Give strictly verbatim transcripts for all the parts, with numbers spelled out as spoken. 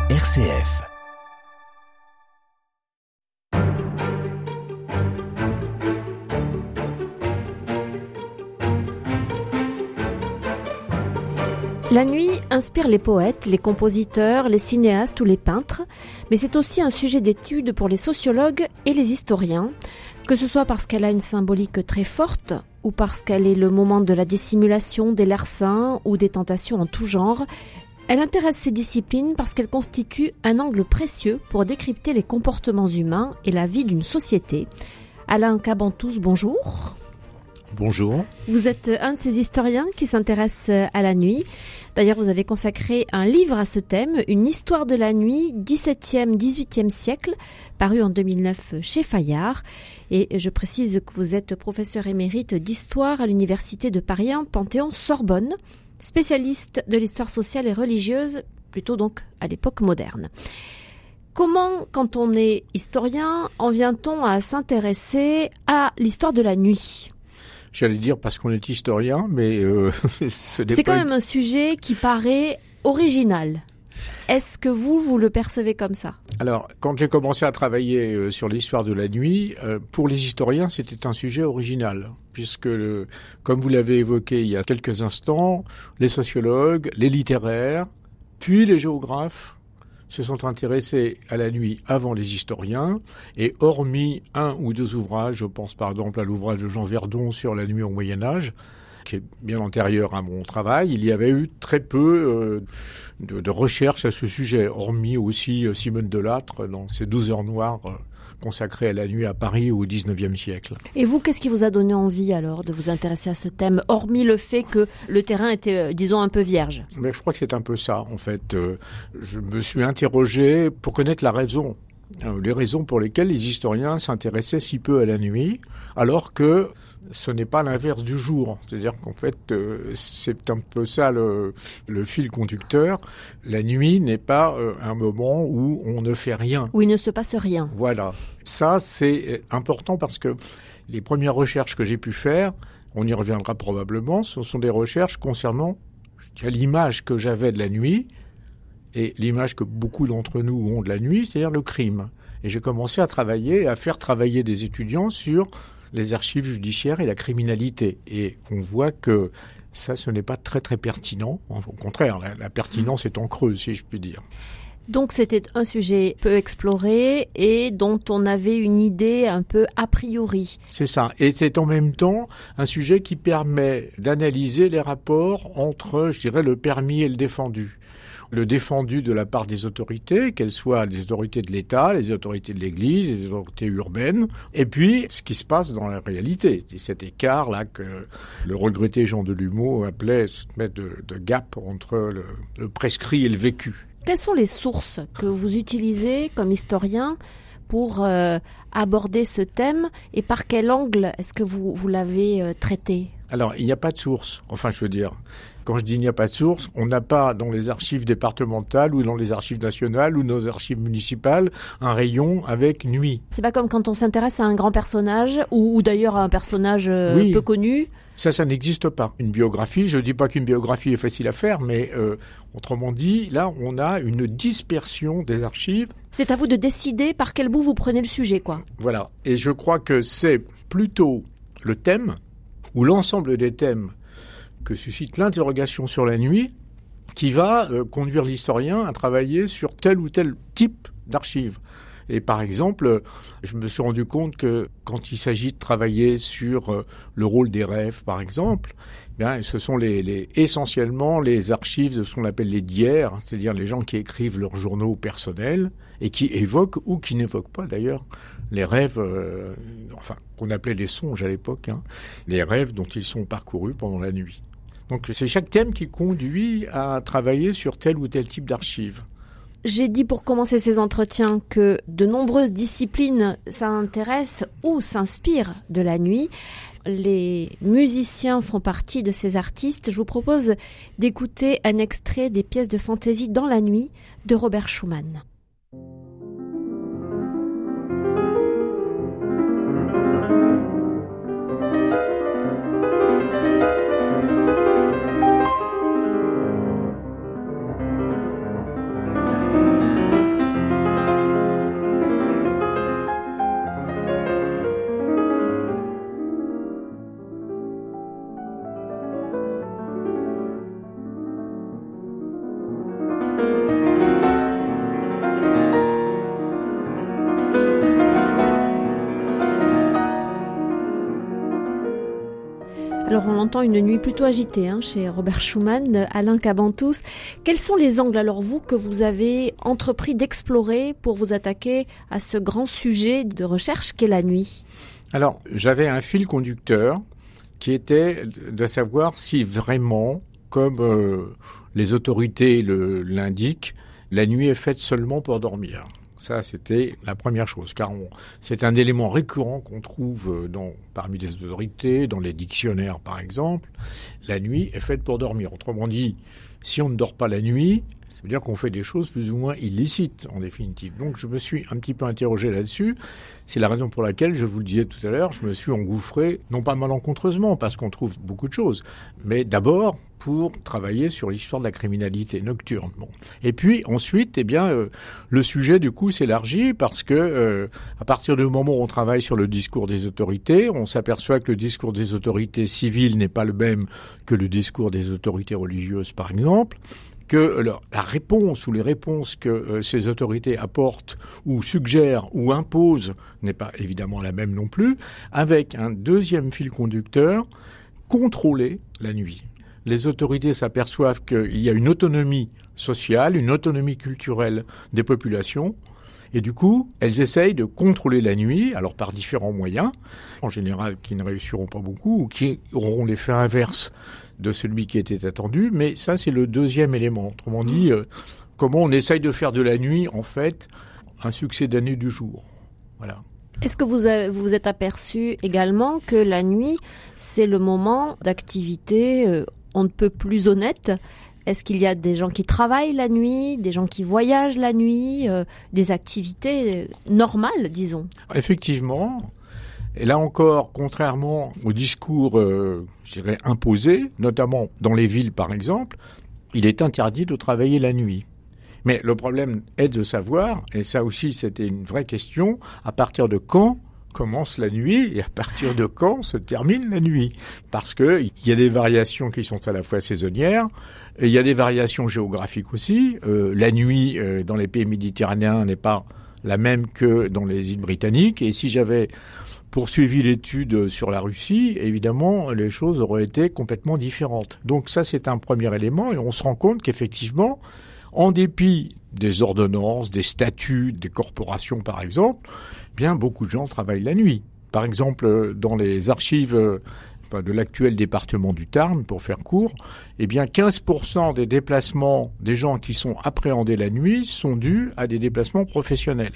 R C F. La nuit inspire les poètes, les compositeurs, les cinéastes ou les peintres, mais c'est aussi un sujet d'étude pour les sociologues et les historiens, que ce soit parce qu'elle a une symbolique très forte ou parce qu'elle est le moment de la dissimulation, des larcins ou des tentations en tout genre. Elle intéresse ces disciplines parce qu'elle constitue un angle précieux pour décrypter les comportements humains et la vie d'une société. Alain Cabantous, bonjour. Bonjour. Vous êtes un de ces historiens qui s'intéressent à la nuit. D'ailleurs, vous avez consacré un livre à ce thème, Une histoire de la nuit, dix-septième dix-huitième siècle, paru en deux mille neuf chez Fayard. Et je précise que vous êtes professeur émérite d'histoire à l'université de Paris un, Panthéon-Sorbonne, spécialiste de l'histoire sociale et religieuse, plutôt donc à l'époque moderne. Comment, quand on est historien, en vient-on à s'intéresser à l'histoire de la nuit ? J'allais dire parce qu'on est historien, mais euh, ce n'est C'est pas... quand même un sujet qui paraît original. Est-ce que vous, vous le percevez comme ça ? Alors, quand j'ai commencé à travailler euh, sur l'histoire de la nuit, euh, pour les historiens, c'était un sujet original, puisque, euh, comme vous l'avez évoqué il y a quelques instants, les sociologues, les littéraires, puis les géographes se sont intéressés à la nuit avant les historiens, et hormis un ou deux ouvrages, je pense par exemple à l'ouvrage de Jean Verdon sur la nuit au Moyen-Âge, qui est bien antérieur à mon travail, il y avait eu très peu euh, de, de recherches à ce sujet, hormis aussi euh, Simone Delattre dans ses douze heures noires euh, consacrées à la nuit à Paris au dix-neuvième siècle. Et vous, qu'est-ce qui vous a donné envie alors de vous intéresser à ce thème, hormis le fait que le terrain était, euh, disons, un peu vierge ? Mais je crois que c'est un peu ça, en fait. Euh, je me suis interrogé pour connaître la raison. Les raisons pour lesquelles les historiens s'intéressaient si peu à la nuit, alors que ce n'est pas l'inverse du jour. C'est-à-dire qu'en fait, euh, c'est un peu ça le, le fil conducteur. La nuit n'est pas euh, un moment où on ne fait rien. Où il ne se passe rien. Voilà. Ça, c'est important parce que les premières recherches que j'ai pu faire, on y reviendra probablement, ce sont des recherches concernant l'image que j'avais de la nuit, et l'image que beaucoup d'entre nous ont de la nuit, c'est-à-dire le crime. Et j'ai commencé à travailler, à faire travailler des étudiants sur les archives judiciaires et la criminalité. Et on voit que ça, ce n'est pas très très pertinent. Au contraire, la, la pertinence est en creux, si je puis dire. Donc c'était un sujet peu exploré et dont on avait une idée un peu a priori. C'est ça. Et c'est en même temps un sujet qui permet d'analyser les rapports entre, je dirais, le permis et le défendu. Le défendu de la part des autorités, qu'elles soient les autorités de l'État, les autorités de l'Église, les autorités urbaines, et puis ce qui se passe dans la réalité. C'est cet écart-là que le regretté Jean Delumeau appelait cette espèce de, de gap entre le, le prescrit et le vécu. Quelles sont les sources que vous utilisez comme historien pour euh, aborder ce thème et par quel angle est-ce que vous, vous l'avez euh, traité ? Alors, il n'y a pas de source. Enfin, je veux dire, quand je dis il n'y a pas de source, on n'a pas dans les archives départementales ou dans les archives nationales ou nos archives municipales un rayon avec nuit. C'est pas comme quand on s'intéresse à un grand personnage ou, ou d'ailleurs à un personnage euh, oui. peu connu. Ça, ça n'existe pas. Une biographie, je ne dis pas qu'une biographie est facile à faire, mais euh, autrement dit, là, on a une dispersion des archives. C'est à vous de décider par quel bout vous prenez le sujet, quoi. Voilà. Et je crois que c'est plutôt le thème ou l'ensemble des thèmes que suscite l'interrogation sur la nuit qui va euh, conduire l'historien à travailler sur tel ou tel type d'archives. Et par exemple, je me suis rendu compte que quand il s'agit de travailler sur euh, le rôle des rêves, par exemple, eh bien, ce sont les, les, essentiellement les archives de ce qu'on appelle les diaires, c'est-à-dire les gens qui écrivent leurs journaux personnels et qui évoquent ou qui n'évoquent pas d'ailleurs les rêves, euh, enfin qu'on appelait les songes à l'époque, hein, les rêves dont ils sont parcourus pendant la nuit. Donc c'est chaque thème qui conduit à travailler sur tel ou tel type d'archives. J'ai dit pour commencer ces entretiens que de nombreuses disciplines s'intéressent ou s'inspirent de la nuit. Les musiciens font partie de ces artistes. Je vous propose d'écouter un extrait des pièces de fantaisie dans la nuit de Robert Schumann. Alors on l'entend, une nuit plutôt agitée hein, chez Robert Schumann, Alain Cabantous. Quels sont les angles alors vous que vous avez entrepris d'explorer pour vous attaquer à ce grand sujet de recherche qu'est la nuit ? Alors j'avais un fil conducteur qui était de savoir si vraiment, comme euh, les autorités le, l'indiquent, la nuit est faite seulement pour dormir. Ça, c'était la première chose, car on, c'est un élément récurrent qu'on trouve dans, parmi les autorités, dans les dictionnaires par exemple. La nuit est faite pour dormir. Autrement dit, si on ne dort pas la nuit, ça veut dire qu'on fait des choses plus ou moins illicites, en définitive. Donc, je me suis un petit peu interrogé là-dessus. C'est la raison pour laquelle, je vous le disais tout à l'heure, je me suis engouffré, non pas malencontreusement, parce qu'on trouve beaucoup de choses, mais d'abord pour travailler sur l'histoire de la criminalité nocturne. Bon. Et puis, ensuite, eh bien, euh, le sujet, du coup, s'élargit parce que, euh, à partir du moment où on travaille sur le discours des autorités, on s'aperçoit que le discours des autorités civiles n'est pas le même que le discours des autorités religieuses, par exemple, que la réponse ou les réponses que euh, ces autorités apportent ou suggèrent ou imposent n'est pas évidemment la même non plus, avec un deuxième fil conducteur, contrôler la nuit. Les autorités s'aperçoivent qu'il y a une autonomie sociale, une autonomie culturelle des populations, et du coup, elles essayent de contrôler la nuit, alors par différents moyens, en général qui ne réussiront pas beaucoup ou qui auront l'effet inverse de celui qui était attendu, mais ça c'est le deuxième élément. Autrement dit, euh, comment on essaye de faire de la nuit, en fait, un succès d'année du jour. Voilà. Est-ce que vous avez, vous vous êtes aperçu également que la nuit, c'est le moment d'activité euh, on ne peut plus honnête ? Est-ce qu'il y a des gens qui travaillent la nuit, des gens qui voyagent la nuit, euh, des activités normales, disons ? Effectivement. Et là encore, contrairement au discours, euh, je dirais, imposé, notamment dans les villes par exemple, il est interdit de travailler la nuit. Mais le problème est de savoir, et ça aussi c'était une vraie question, à partir de quand commence la nuit et à partir de quand se termine la nuit. Parce que il y a des variations qui sont à la fois saisonnières, et il y a des variations géographiques aussi. Euh, la nuit euh, dans les pays méditerranéens n'est pas la même que dans les îles britanniques, et si j'avais poursuivi l'étude sur la Russie, évidemment, les choses auraient été complètement différentes. Donc ça, c'est un premier élément, et on se rend compte qu'effectivement, en dépit des ordonnances, des statuts, des corporations par exemple, bien beaucoup de gens travaillent la nuit. Par exemple, dans les archives enfin, de l'actuel département du Tarn, pour faire court, eh bien quinze pour cent des déplacements des gens qui sont appréhendés la nuit sont dus à des déplacements professionnels.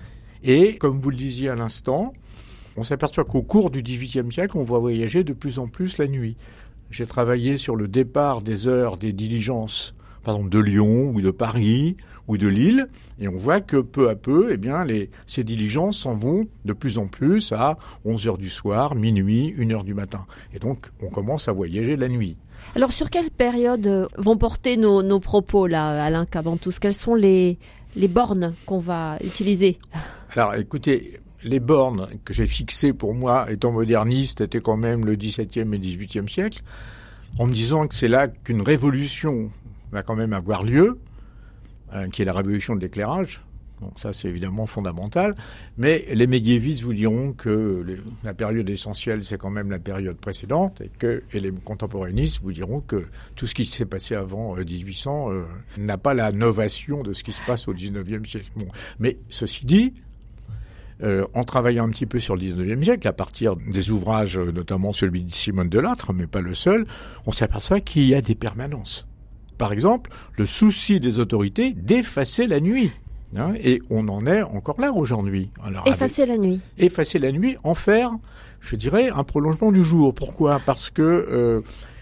Et comme vous le disiez à l'instant, on s'aperçoit qu'au cours du dix-huitième siècle, on va voyager de plus en plus la nuit. J'ai travaillé sur le départ des heures des diligences, par exemple de Lyon ou de Paris ou de Lille, et on voit que peu à peu, eh bien, les, ces diligences s'en vont de plus en plus à onze heures du soir, minuit, une heure du matin. Et donc, on commence à voyager la nuit. Alors, sur quelle période vont porter nos, nos propos, là, Alain Cabantous ? Quelles sont les, les bornes qu'on va utiliser ? Alors, écoutez, les bornes que j'ai fixées pour moi, étant moderniste, étaient quand même le dix-septième et dix-huitième siècle, en me disant que c'est là qu'une révolution va quand même avoir lieu, euh, qui est la révolution de l'éclairage. Bon, ça, c'est évidemment fondamental. Mais les médiévistes vous diront que les, la période essentielle, c'est quand même la période précédente, et que et les contemporanistes vous diront que tout ce qui s'est passé avant euh, dix-huit cents euh, n'a pas la novation de ce qui se passe au dix-neuvième siècle. Bon. Mais ceci dit, Euh, en travaillant un petit peu sur le dix-neuvième siècle, à partir des ouvrages, notamment celui de Simone Delattre, mais pas le seul, on s'aperçoit qu'il y a des permanences. Par exemple, le souci des autorités d'effacer la nuit. Hein, et on en est encore là aujourd'hui. Alors, effacer avec, la nuit. Effacer la nuit, en faire, je dirais, un prolongement du jour. Pourquoi ? Parce que euh,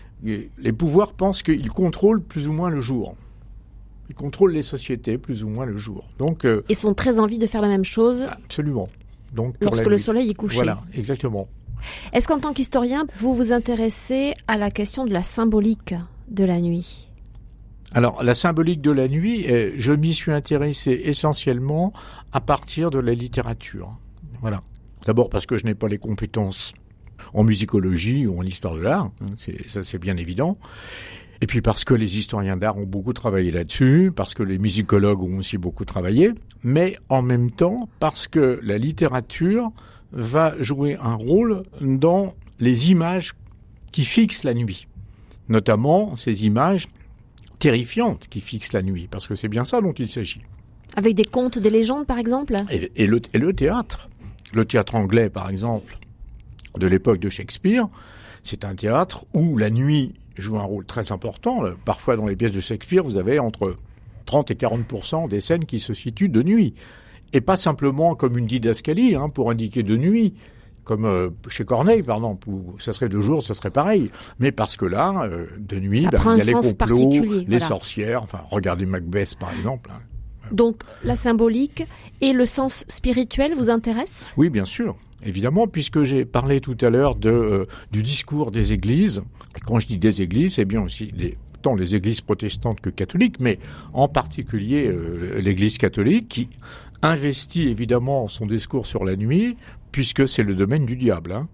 les pouvoirs pensent qu'ils contrôlent plus ou moins le jour. Ils contrôlent les sociétés plus ou moins le jour. Donc, euh, ils sont très envie de faire la même chose. Absolument. Donc, lorsque le soleil est couché. Voilà, exactement. Est-ce qu'en tant qu'historien, vous vous intéressez à la question de la symbolique de la nuit ? Alors, la symbolique de la nuit, euh, je m'y suis intéressé essentiellement à partir de la littérature. Voilà. D'abord parce que je n'ai pas les compétences en musicologie ou en histoire de l'art. Hein, c'est, ça, c'est bien évident. Et puis parce que les historiens d'art ont beaucoup travaillé là-dessus, parce que les musicologues ont aussi beaucoup travaillé, mais en même temps parce que la littérature va jouer un rôle dans les images qui fixent la nuit. Notamment ces images terrifiantes qui fixent la nuit, parce que c'est bien ça dont il s'agit. Avec des contes, des légendes, par exemple ? Et, et, le, et le théâtre. Le théâtre anglais, par exemple, de l'époque de Shakespeare, c'est un théâtre où la nuit joue un rôle très important. Parfois, dans les pièces de Shakespeare, vous avez entre trente et quarante pour cent des scènes qui se situent de nuit. Et pas simplement comme une didascalie, hein, pour indiquer de nuit, comme euh, chez Corneille, par exemple, où ça serait de jour, ça serait pareil. Mais parce que là, euh, de nuit, ben, il y a les complots, les voilà. sorcières, enfin, regardez Macbeth, par exemple. Hein. Donc, la symbolique et le sens spirituel vous intéressent ? Oui, bien sûr, évidemment, puisque j'ai parlé tout à l'heure de, euh, du discours des églises. Et quand je dis des églises, c'est bien aussi les, tant les églises protestantes que catholiques, mais en particulier euh, l'église catholique qui investit évidemment son discours sur la nuit, puisque c'est le domaine du diable. Hein.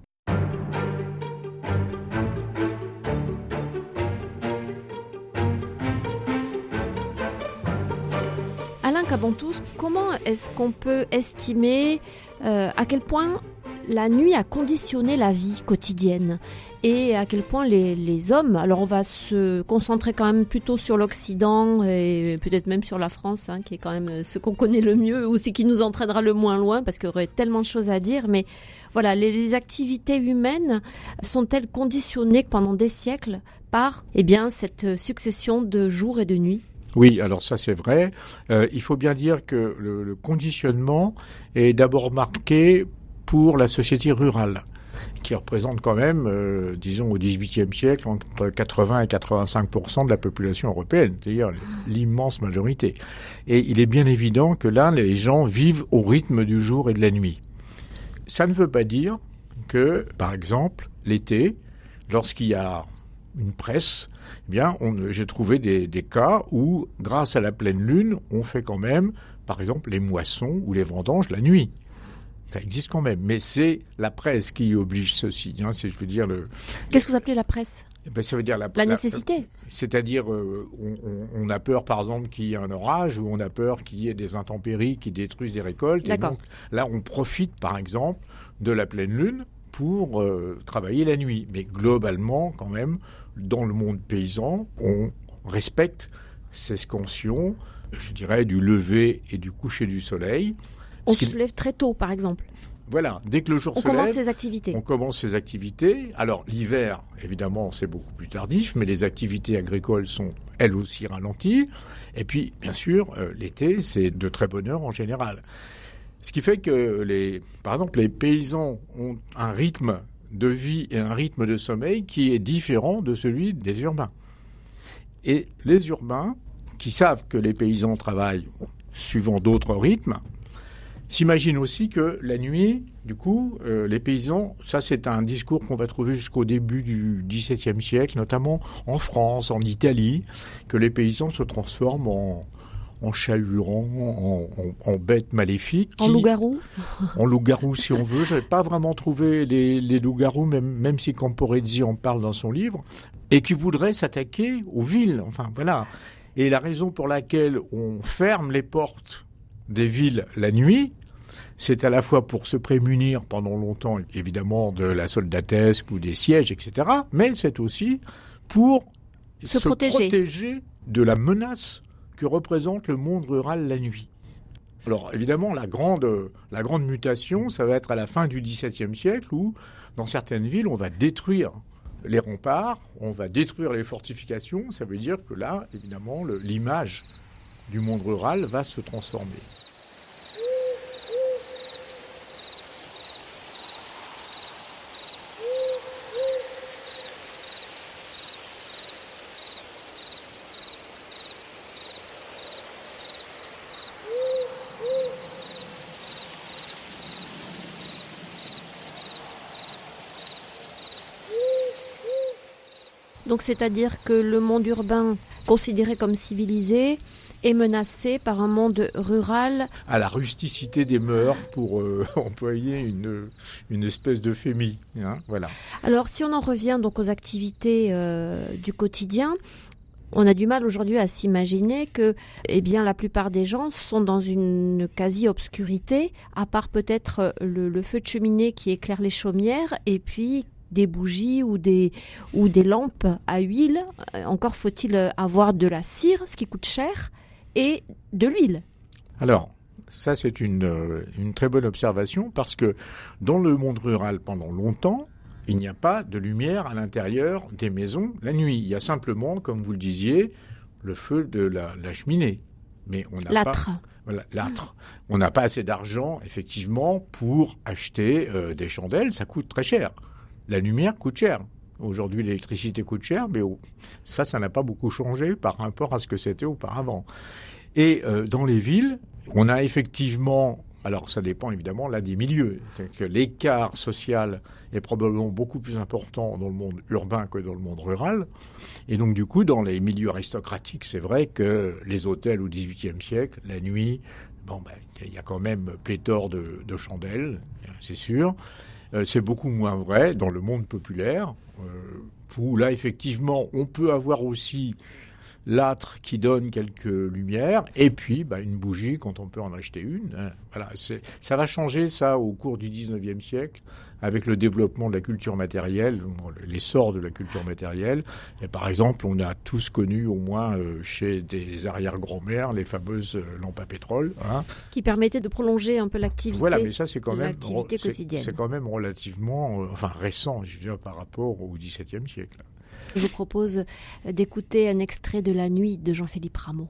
Alain Cabantous, comment est-ce qu'on peut estimer euh, à quel point la nuit a conditionné la vie quotidienne et à quel point les, les hommes, alors on va se concentrer quand même plutôt sur l'Occident et peut-être même sur la France, hein, qui est quand même ce qu'on connaît le mieux ou ce qui nous entraînera le moins loin parce qu'il y aurait tellement de choses à dire, mais voilà, les, les activités humaines sont-elles conditionnées pendant des siècles par eh bien, cette succession de jours et de nuits ? Oui, alors ça c'est vrai. Euh, il faut bien dire que le, le conditionnement est d'abord marqué pour la société rurale, qui représente quand même, euh, disons au dix-huitième siècle, entre quatre-vingts et quatre-vingt-cinq pour cent de la population européenne, c'est-à-dire l'immense majorité. Et il est bien évident que là, les gens vivent au rythme du jour et de la nuit. Ça ne veut pas dire que, par exemple, l'été, lorsqu'il y a une presse, eh bien, on, j'ai trouvé des, des cas où, grâce à la pleine lune, on fait quand même, par exemple, les moissons ou les vendanges la nuit. Ça existe quand même, mais c'est la presse qui oblige ceci. Hein, c'est, je veux dire, le. Qu'est-ce que vous appelez la presse ? Eh ben, ça veut dire la, la nécessité. La, c'est-à-dire, euh, on, on, on a peur, par exemple, qu'il y ait un orage, ou on a peur qu'il y ait des intempéries qui détruisent des récoltes. D'accord. Et donc, là, on profite, par exemple, de la pleine lune pour euh, travailler la nuit. Mais globalement, quand même, dans le monde paysan, on respecte ces scansions, je dirais, du lever et du coucher du soleil. On se qui... lève très tôt, par exemple. Voilà, dès que le jour on se lève, on commence ses activités. On commence ses activités. Alors, l'hiver, évidemment, c'est beaucoup plus tardif, mais les activités agricoles sont, elles aussi, ralenties. Et puis, bien sûr, euh, l'été, c'est de très bonne heure en général. Ce qui fait que, les, par exemple, les paysans ont un rythme de vie et un rythme de sommeil qui est différent de celui des urbains. Et les urbains, qui savent que les paysans travaillent suivant d'autres rythmes, s'imaginent aussi que la nuit, du coup, euh, les paysans, ça c'est un discours qu'on va trouver jusqu'au début du dix-septième siècle, notamment en France, en Italie, que les paysans se transforment en, en chalurants, en, en, en bêtes maléfiques. En loups-garous. En loups-garous, si on veut. Je n'avais pas vraiment trouvé les, les loups-garous, même, même si Camporetti en parle dans son livre, et qui voudraient s'attaquer aux villes. Enfin, voilà. Et la raison pour laquelle on ferme les portes des villes la nuit, c'est à la fois pour se prémunir pendant longtemps, évidemment, de la soldatesque ou des sièges, et cetera, mais c'est aussi pour se, se protéger. protéger de la menace que représente le monde rural la nuit. Alors, évidemment, la grande, la grande mutation, ça va être à la fin du dix-septième siècle où, dans certaines villes, on va détruire les remparts, on va détruire les fortifications. Ça veut dire que là, évidemment, le, l'image du monde rural va se transformer. Donc c'est-à-dire que le monde urbain, considéré comme civilisé, est menacé par un monde rural. À la rusticité des mœurs, pour euh, employer une, une espèce d'euphémie. Hein, voilà. Alors si on en revient donc aux activités euh, du quotidien, on a du mal aujourd'hui à s'imaginer que eh bien, la plupart des gens sont dans une quasi-obscurité, à part peut-être le, le feu de cheminée qui éclaire les chaumières, et puis des bougies ou des, ou des lampes à huile. Encore faut-il avoir de la cire, ce qui coûte cher, et de l'huile. Alors, ça c'est une, une très bonne observation parce que dans le monde rural, pendant longtemps, il n'y a pas de lumière à l'intérieur des maisons la nuit. Il y a simplement, comme vous le disiez, le feu de la, la cheminée. Mais on n'a L'âtre. pas... Voilà, l'âtre. On n'a pas assez d'argent, effectivement, pour acheter euh, des chandelles. Ça coûte très cher. La lumière coûte cher. Aujourd'hui, l'électricité coûte cher, mais oh, ça, ça n'a pas beaucoup changé par rapport à ce que c'était auparavant. Et euh, dans les villes, on a effectivement... Alors, ça dépend évidemment là des milieux. C'est que l'écart social est probablement beaucoup plus important dans le monde urbain que dans le monde rural. Et donc, du coup, dans les milieux aristocratiques, c'est vrai que les hôtels au dix-huitième siècle, la nuit, bon, ben, il y a quand même pléthore de, de chandelles, c'est sûr. Euh, c'est beaucoup moins vrai dans le monde populaire, euh, où là, effectivement, on peut avoir aussi l'âtre qui donne quelques lumières, et puis bah, une bougie quand on peut en acheter une. Hein. Voilà, c'est, ça va changer ça au cours du dix-neuvième siècle, avec le développement de la culture matérielle, l'essor de la culture matérielle. Et par exemple, on a tous connu au moins euh, chez des arrière-grand-mères les fameuses euh, lampes à pétrole. Hein. Qui permettaient de prolonger un peu l'activité, voilà, mais ça, c'est quand même, l'activité c'est, quotidienne. C'est quand même relativement euh, enfin, récent, je veux dire, par rapport au dix-septième siècle. Je vous propose d'écouter un extrait de La Nuit de Jean-Philippe Rameau.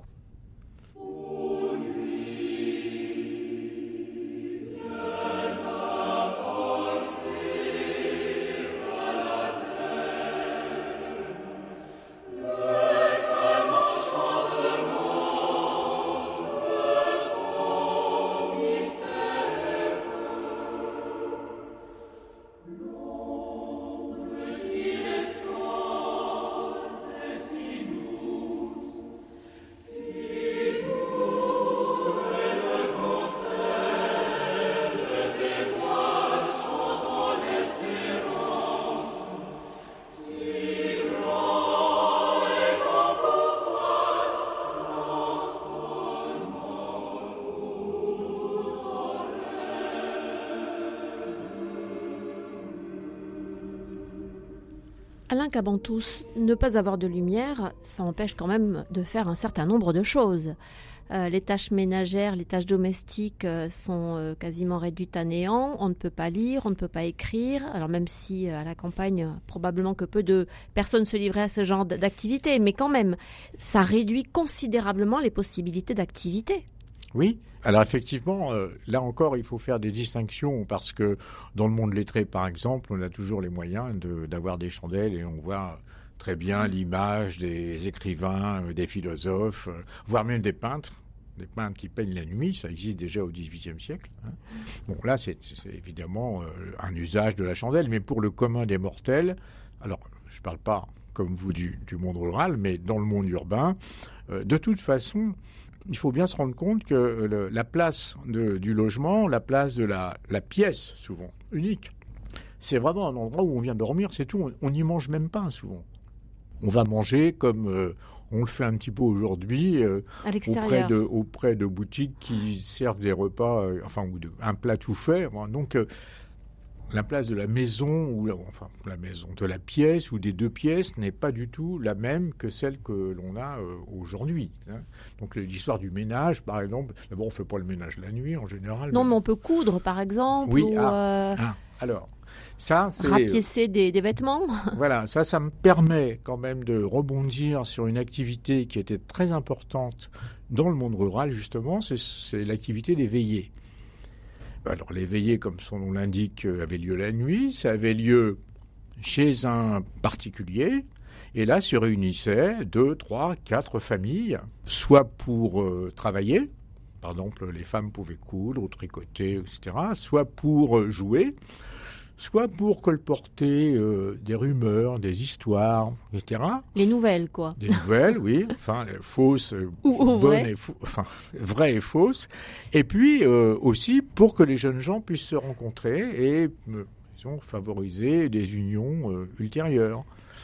Alain Cabantous, ne pas avoir de lumière, ça empêche quand même de faire un certain nombre de choses. Euh, les tâches ménagères, les tâches domestiques euh, sont euh, quasiment réduites à néant. On ne peut pas lire, on ne peut pas écrire. Alors même si euh, à la campagne, euh, probablement que peu de personnes se livraient à ce genre d'activité, mais quand même, ça réduit considérablement les possibilités d'activité. Oui, alors effectivement, euh, là encore, il faut faire des distinctions parce que dans le monde lettré, par exemple, on a toujours les moyens de, d'avoir des chandelles et on voit très bien l'image des écrivains, euh, des philosophes, euh, voire même des peintres, des peintres qui peignent la nuit, ça existe déjà au dix-huitième siècle. Hein. Bon, là, c'est, c'est évidemment euh, un usage de la chandelle, mais pour le commun des mortels, alors je ne parle pas comme vous du, du monde rural, mais dans le monde urbain, euh, de toute façon, il faut bien se rendre compte que le, la place de, du logement, la place de la, la pièce, souvent unique, c'est vraiment un endroit où on vient dormir, c'est tout. On n'y mange même pas, souvent. On va manger comme euh, on le fait un petit peu aujourd'hui, euh, auprès, de, auprès de boutiques qui servent des repas, euh, enfin, ou de, un plat tout fait. Donc, euh, la place de la maison, ou enfin la maison, de la pièce ou des deux pièces n'est pas du tout la même que celle que l'on a euh, aujourd'hui. Hein. Donc l'histoire du ménage, par exemple, d'abord on ne fait pas le ménage la nuit en général. Non, mais, mais on peut coudre, par exemple. Oui, ou, ah, euh... ah, alors, ça c'est... Rapiécer des, des vêtements. Voilà, ça, ça me permet quand même de rebondir sur une activité qui était très importante dans le monde rural, justement, c'est, c'est l'activité des veillées. Alors, les veillées, comme son nom l'indique, avaient lieu la nuit. Ça avait lieu chez un particulier. Et là, se réunissaient deux, trois, quatre familles, soit pour euh, travailler. Par exemple, les femmes pouvaient coudre ou tricoter, et cetera. Soit pour euh, jouer, soit pour colporter euh, des rumeurs, des histoires, et cetera. Les nouvelles, quoi. Des nouvelles, oui. Enfin, fausses, ou, ou bonnes vraies. et faux, enfin, vraies et fausses. Et puis euh, aussi pour que les jeunes gens puissent se rencontrer et euh, disons, favoriser des unions euh, ultérieures.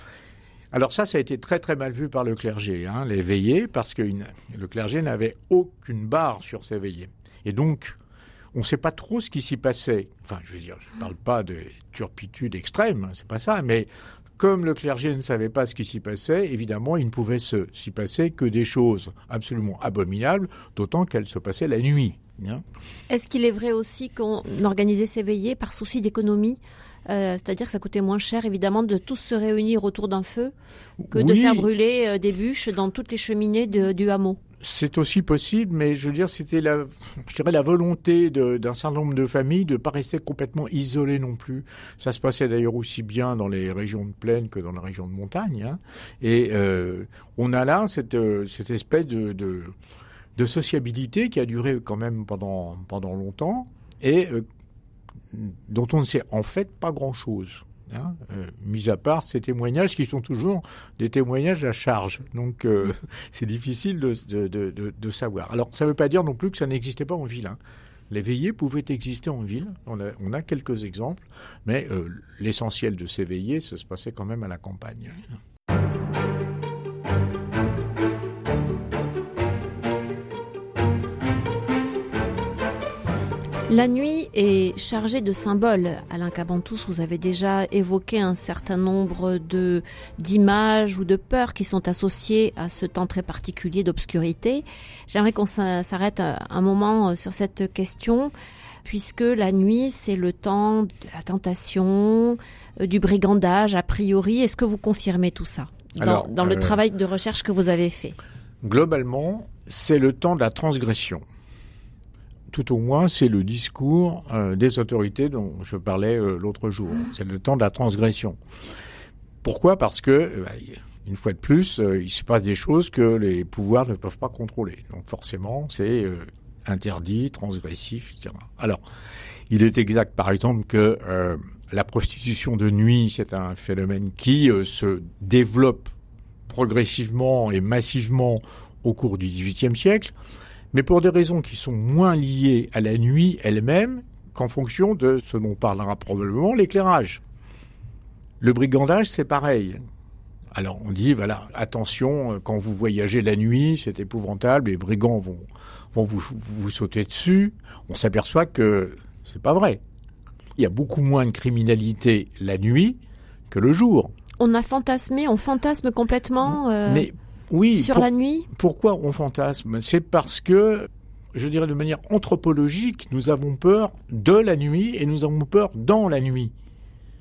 Alors ça, ça a été très très mal vu par le clergé, hein, les veillées, parce que une, le clergé n'avait aucune barre sur ses veillées. Et donc, on ne sait pas trop ce qui s'y passait. Enfin, je veux dire, je ne parle pas de turpitude extrême, c'est pas ça, mais comme le clergé ne savait pas ce qui s'y passait, évidemment, il ne pouvait se, s'y passer que des choses absolument abominables, d'autant qu'elles se passaient la nuit. Hein. Est-ce qu'il est vrai aussi qu'on organisait ces veillées par souci d'économie ? Euh, c'est-à-dire que ça coûtait moins cher, évidemment, de tous se réunir autour d'un feu que oui. de faire brûler euh, des bûches dans toutes les cheminées de, du hameau. C'est aussi possible, mais je veux dire, c'était la, je dirais la volonté de, d'un certain nombre de familles de ne pas rester complètement isolées non plus. Ça se passait d'ailleurs aussi bien dans les régions de plaine que dans les régions de montagne. Hein. Et euh, on a là cette, cette espèce de, de, de sociabilité qui a duré quand même pendant, pendant longtemps et euh, dont on ne sait en fait pas grand-chose. Hein, euh, mis à part ces témoignages qui sont toujours des témoignages à charge. Donc, euh, c'est difficile de, de, de, de savoir. Alors, ça ne veut pas dire non plus que ça n'existait pas en ville. Hein. Les veillées pouvaient exister en ville. On a, on a quelques exemples, mais euh, l'essentiel de ces veillées, ça se passait quand même à la campagne. La nuit est chargée de symboles. Alain Cabantous, vous avez déjà évoqué un certain nombre de, d'images ou de peurs qui sont associées à ce temps très particulier d'obscurité. J'aimerais qu'on s'arrête un moment sur cette question, puisque la nuit, c'est le temps de la tentation, du brigandage, a priori. Est-ce que vous confirmez tout ça dans, Alors, dans le euh, travail de recherche que vous avez fait ? Globalement, c'est le temps de la transgression. Tout au moins, c'est le discours euh, des autorités dont je parlais euh, l'autre jour. C'est le temps de la transgression. Pourquoi ? Parce que, euh, une fois de plus, euh, il se passe des choses que les pouvoirs ne peuvent pas contrôler. Donc forcément, c'est euh, interdit, transgressif, et cetera. Alors, il est exact, par exemple, que euh, la prostitution de nuit, c'est un phénomène qui euh, se développe progressivement et massivement au cours du dix-huitième siècle, mais pour des raisons qui sont moins liées à la nuit elle-même qu'en fonction de ce dont parlera probablement l'éclairage. Le brigandage, c'est pareil. Alors on dit, voilà, attention, quand vous voyagez la nuit, c'est épouvantable, les brigands vont, vont vous, vous sauter dessus. On s'aperçoit que c'est pas vrai. Il y a beaucoup moins de criminalité la nuit que le jour. On a fantasmé, on fantasme complètement euh... Mais Oui, sur pour, la nuit. Pourquoi on fantasme ? C'est parce que, je dirais de manière anthropologique, nous avons peur de la nuit et nous avons peur dans la nuit. Pourquoi ?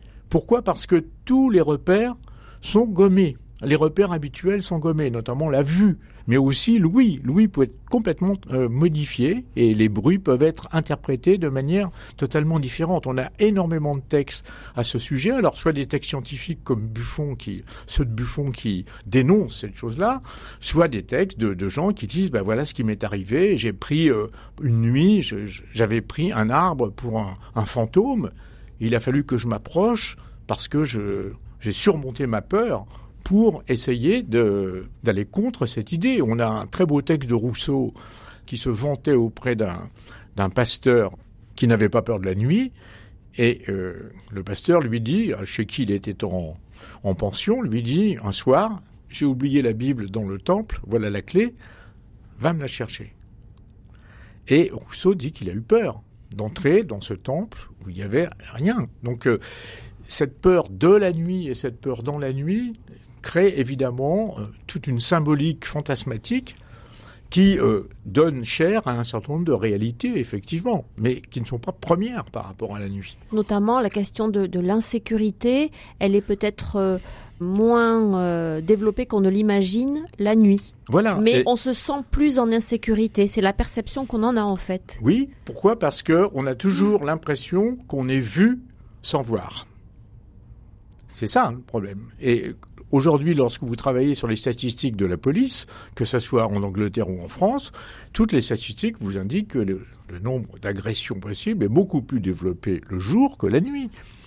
Parce que tous les repères sont gommés. Les repères habituels sont gommés, notamment la vue, mais aussi l'ouïe. L'ouïe peut être complètement euh, modifié et les bruits peuvent être interprétés de manière totalement différente. On a énormément de textes à ce sujet, alors soit des textes scientifiques comme Buffon, qui, ceux de Buffon qui dénoncent cette chose-là, soit des textes de, de gens qui disent ben voilà ce qui m'est arrivé, j'ai pris euh, une nuit, je, je, j'avais pris un arbre pour un, un fantôme, il a fallu que je m'approche parce que je, j'ai surmonté ma peur pour essayer de, d'aller contre cette idée. On a un très beau texte de Rousseau qui se vantait auprès d'un, d'un pasteur qui n'avait pas peur de la nuit, et euh, le pasteur lui dit, chez qui il était en, en pension, lui dit, un soir, j'ai oublié la Bible dans le temple, voilà la clé, va me la chercher. Et Rousseau dit qu'il a eu peur d'entrer dans ce temple où il n'y avait rien. Donc euh, cette peur de la nuit et cette peur dans la nuit crée évidemment euh, toute une symbolique fantasmatique qui euh, donne chair à un certain nombre de réalités, effectivement, mais qui ne sont pas premières par rapport à la nuit. Notamment la question de, de l'insécurité, elle est peut-être euh, moins euh, développée qu'on ne l'imagine la nuit. Voilà. Mais et... on se sent plus en insécurité, c'est la perception qu'on en a en fait. Oui, pourquoi ? Parce qu'on a toujours mmh. l'impression qu'on est vu sans voir. C'est ça le problème. Et aujourd'hui, lorsque vous travaillez sur les statistiques de la police, que ce soit en Angleterre ou en France, toutes les statistiques vous indiquent que le, le nombre d'agressions possibles est beaucoup plus développé le jour que la nuit.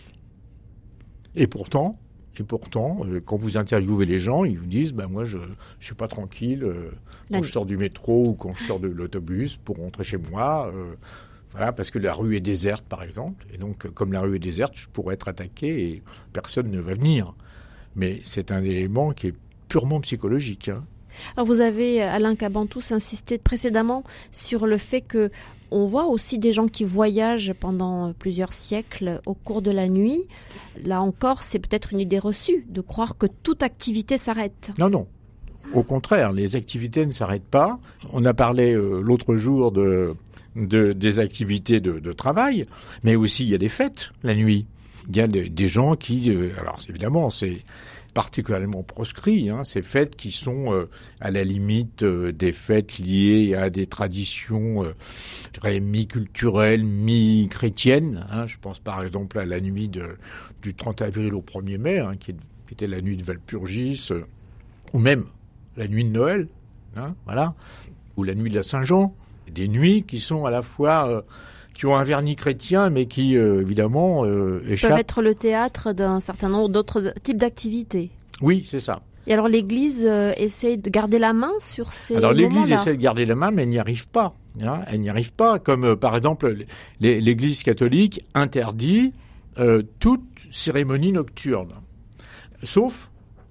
Et pourtant, et pourtant, quand vous interviewez les gens, ils vous disent ben, « moi, je ne suis pas tranquille euh, quand je sors du métro ou quand je sors de l'autobus pour rentrer chez moi. Euh, » Voilà, parce que la rue est déserte, par exemple. Et donc, comme la rue est déserte, je pourrais être attaqué et personne ne va venir. Mais c'est un élément qui est purement psychologique. Hein. Alors, vous avez, Alain Cabantous, insisté précédemment sur le fait que on voit aussi des gens qui voyagent pendant plusieurs siècles au cours de la nuit. Là encore, c'est peut-être une idée reçue de croire que toute activité s'arrête. Non, non. Au contraire, les activités ne s'arrêtent pas. On a parlé euh, l'autre jour de, de des activités de, de travail, mais aussi il y a des fêtes la nuit. Il y a des, des gens qui, euh, alors évidemment, c'est particulièrement proscrit, hein, ces fêtes qui sont euh, à la limite euh, des fêtes liées à des traditions, euh, je dirais, mi-culturelles, mi-chrétiennes. Hein. Je pense par exemple à la nuit de, du trente avril au premier mai, hein, qui, est, qui était la nuit de Walpurgis, euh, ou même la nuit de Noël, hein, voilà, ou la nuit de la Saint-Jean. Des nuits qui sont à la fois... Euh, qui ont un vernis chrétien, mais qui, euh, évidemment, euh, échappent. Peuvent être le théâtre d'un certain nombre d'autres types d'activités. Oui, c'est ça. Et alors l'Église euh, essaie de garder la main sur ces moments-là. Alors l'Église essaie de garder la main, mais elle n'y arrive pas. Hein, elle n'y arrive pas. Comme, euh, par exemple, les, l'Église catholique interdit euh, toute cérémonie nocturne. Sauf,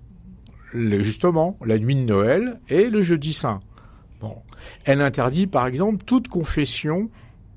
le, justement, la nuit de Noël et le jeudi saint. Bon. Elle interdit, par exemple, toute confession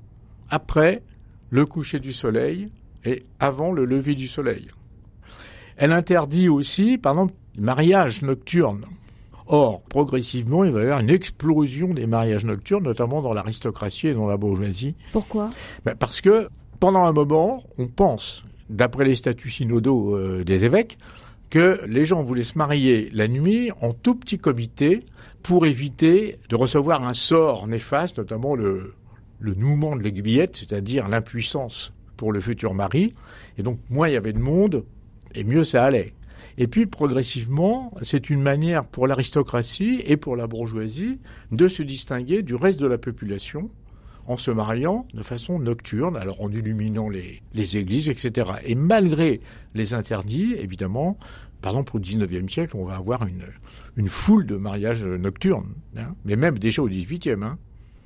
après le coucher du soleil et avant le lever du soleil. Elle interdit aussi, par exemple, le mariage nocturne. Or, progressivement, il va y avoir une explosion des mariages nocturnes, notamment dans l'aristocratie et dans la bourgeoisie. Pourquoi ? Ben parce que, pendant un moment, on pense, d'après les statuts synodaux euh, des évêques, que les gens voulaient se marier la nuit en tout petit comité pour éviter de recevoir un sort néfaste, notamment le... le nouement de l'aiguillette, c'est-à-dire l'impuissance pour le futur mari. Et donc, moins il y avait de monde, et mieux ça allait. Et puis, progressivement, c'est une manière pour l'aristocratie et pour la bourgeoisie de se distinguer du reste de la population en se mariant de façon nocturne, alors en illuminant les, les églises, et cetera. Et malgré les interdits, évidemment, par exemple, au dix-neuvième siècle, on va avoir une, une foule de mariages nocturnes, hein, mais même déjà au dix-huitième, hein.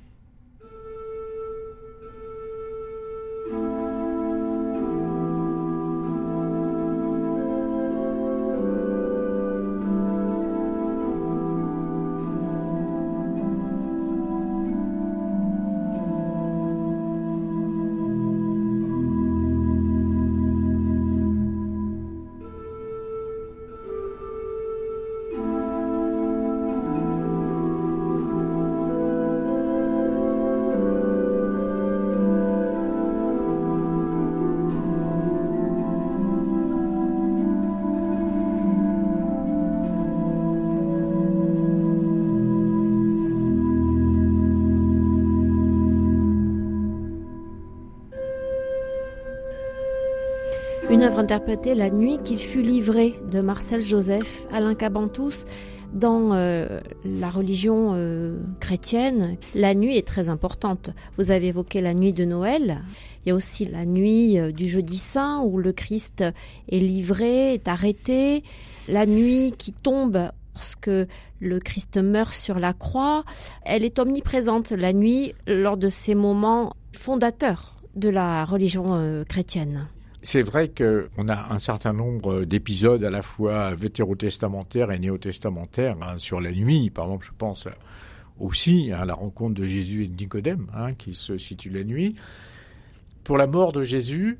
Une œuvre interprétée La nuit qu'il fut livré de Marcel Joseph, Alain Cabantous. Dans euh, la religion euh, chrétienne, la nuit est très importante. Vous avez évoqué la nuit de Noël. Il y a aussi la nuit euh, du jeudi saint où le Christ est livré, est arrêté. La nuit qui tombe lorsque le Christ meurt sur la croix. Elle est omniprésente, la nuit, lors de ces moments fondateurs de la religion euh, chrétienne. C'est vrai qu'on a un certain nombre d'épisodes à la fois vétérotestamentaires et néotestamentaires hein, sur la nuit. Par exemple, je pense aussi à la rencontre de Jésus et de Nicodème, hein, qui se situe la nuit. Pour la mort de Jésus,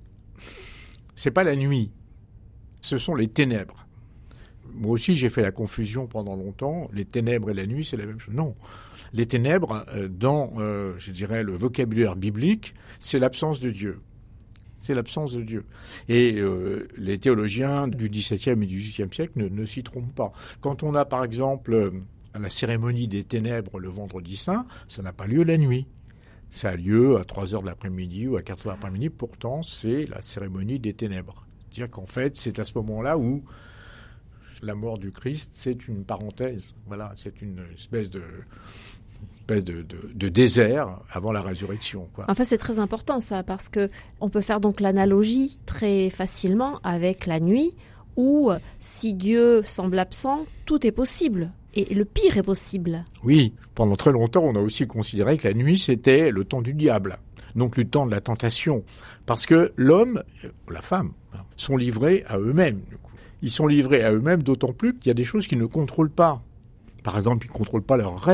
c'est pas la nuit, ce sont les ténèbres. Moi aussi, j'ai fait la confusion pendant longtemps. Les ténèbres et la nuit, c'est la même chose. Non. Les ténèbres, dans, euh, je dirais, le vocabulaire biblique, c'est l'absence de Dieu. C'est l'absence de Dieu. Et euh, les théologiens du dix-septième et du dix-huitième siècle ne, ne s'y trompent pas. Quand on a, par exemple, euh, la cérémonie des ténèbres le vendredi saint, ça n'a pas lieu la nuit. Ça a lieu à trois heures de l'après-midi ou à quatre heures de l'après-midi. Pourtant, c'est la cérémonie des ténèbres. C'est-à-dire qu'en fait, c'est à ce moment-là où la mort du Christ, c'est une parenthèse. Voilà, c'est une espèce de... espèce de, de, de désert avant la résurrection, quoi. En fait, c'est très important ça, parce que on peut faire donc l'analogie très facilement avec la nuit, où si Dieu semble absent, tout est possible. Et le pire est possible. Oui, pendant très longtemps, on a aussi considéré que la nuit, c'était le temps du diable, donc le temps de la tentation. Parce que l'homme, la femme, sont livrés à eux-mêmes. Du coup. Ils sont livrés à eux-mêmes, d'autant plus qu'il y a des choses qu'ils ne contrôlent pas. Par exemple, ils ne contrôlent pas leurs rêves.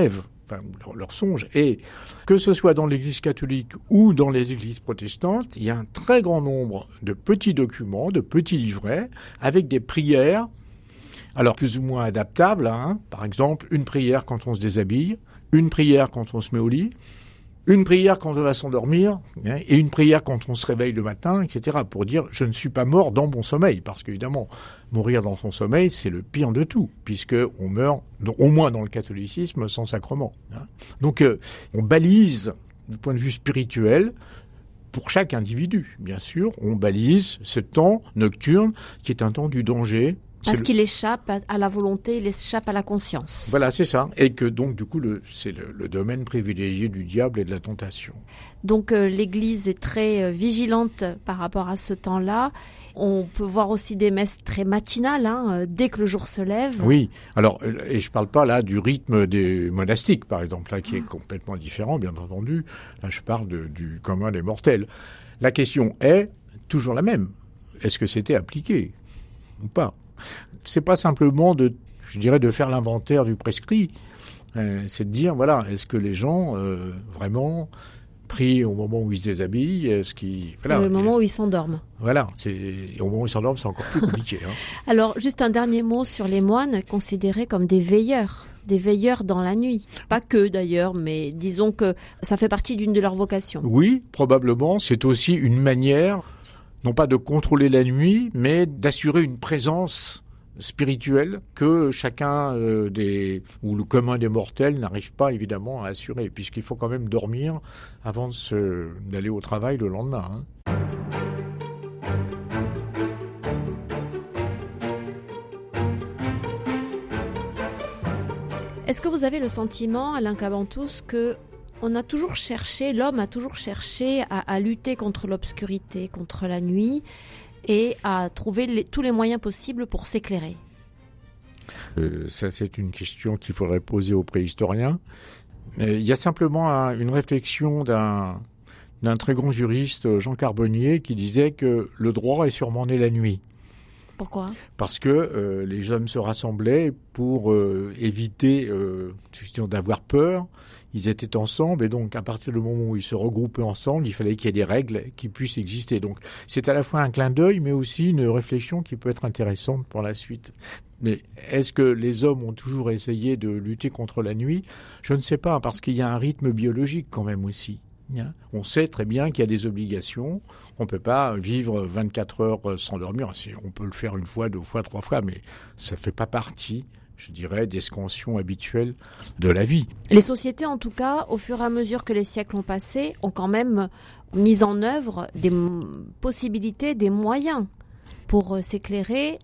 enfin leur, leur songe. Et que ce soit dans l'Église catholique ou dans les églises protestantes, il y a un très grand nombre de petits documents, de petits livrets, avec des prières, alors plus ou moins adaptables, hein. Par exemple, une prière quand on se déshabille, une prière quand on se met au lit, une prière quand on va s'endormir, hein, et une prière quand on se réveille le matin, et cetera, pour dire « je ne suis pas mort dans mon sommeil », parce qu'évidemment, mourir dans son sommeil, c'est le pire de tout, puisqu'on meurt, au moins dans le catholicisme, sans sacrement. Hein. Donc, euh, on balise, du point de vue spirituel, pour chaque individu, bien sûr, on balise ce temps nocturne, qui est un temps du danger. Parce qu'il échappe à la volonté, il échappe à la conscience. Voilà, c'est ça. Et que donc, du coup, le, c'est le, le domaine privilégié du diable et de la tentation. Donc, euh, l'Église est très euh, vigilante par rapport à ce temps-là. On peut voir aussi des messes très matinales, hein, euh, dès que le jour se lève. Oui. Alors, et je parle pas là du rythme des monastiques, par exemple, là, qui est complètement différent, bien entendu. Là, je parle de, du commun des mortels. La question est toujours la même. Est-ce que c'était appliqué ou pas ? C'est pas simplement de, je dirais, de faire l'inventaire du prescrit. Euh, c'est de dire, voilà, est-ce que les gens euh, vraiment prient au moment où ils se déshabillent, est-ce qu'ils, voilà, au moment où ils s'endorment. Voilà, c'est au moment où ils s'endorment, c'est encore plus compliqué. Hein. Alors, juste un dernier mot sur les moines considérés comme des veilleurs. Des veilleurs dans la nuit. Pas que d'ailleurs, mais disons que ça fait partie d'une de leurs vocations. Oui, probablement. C'est aussi une manière, non pas de contrôler la nuit, mais d'assurer une présence spirituelle que chacun euh, des ou le commun des mortels n'arrive pas évidemment à assurer, puisqu'il faut quand même dormir avant de se, d'aller au travail le lendemain. Hein. Est-ce que vous avez le sentiment, Alain Cabantous, que on a toujours cherché, l'homme a toujours cherché à, à lutter contre l'obscurité, contre la nuit, et à trouver les, tous les moyens possibles pour s'éclairer? euh, Ça, c'est une question qu'il faudrait poser aux préhistoriens. Euh, il y a simplement un, une réflexion d'un, d'un très grand juriste, Jean Carbonnier, qui disait que le droit est sûrement né la nuit. Pourquoi ? Parce que euh, les hommes se rassemblaient pour euh, éviter euh, d'avoir peur. Ils étaient ensemble et donc à partir du moment où ils se regroupaient ensemble, il fallait qu'il y ait des règles qui puissent exister. Donc c'est à la fois un clin d'œil mais aussi une réflexion qui peut être intéressante pour la suite. Mais est-ce que les hommes ont toujours essayé de lutter contre la nuit ? Je ne sais pas, parce qu'il y a un rythme biologique quand même aussi. On sait très bien qu'il y a des obligations. On ne peut pas vivre vingt-quatre heures sans dormir. On peut le faire une fois, deux fois, trois fois, mais ça ne fait pas partie, je dirais, des scansions habituelles de la vie. Les sociétés, en tout cas, au fur et à mesure que les siècles ont passé, ont quand même mis en œuvre des possibilités, des moyens pour s'éclairer,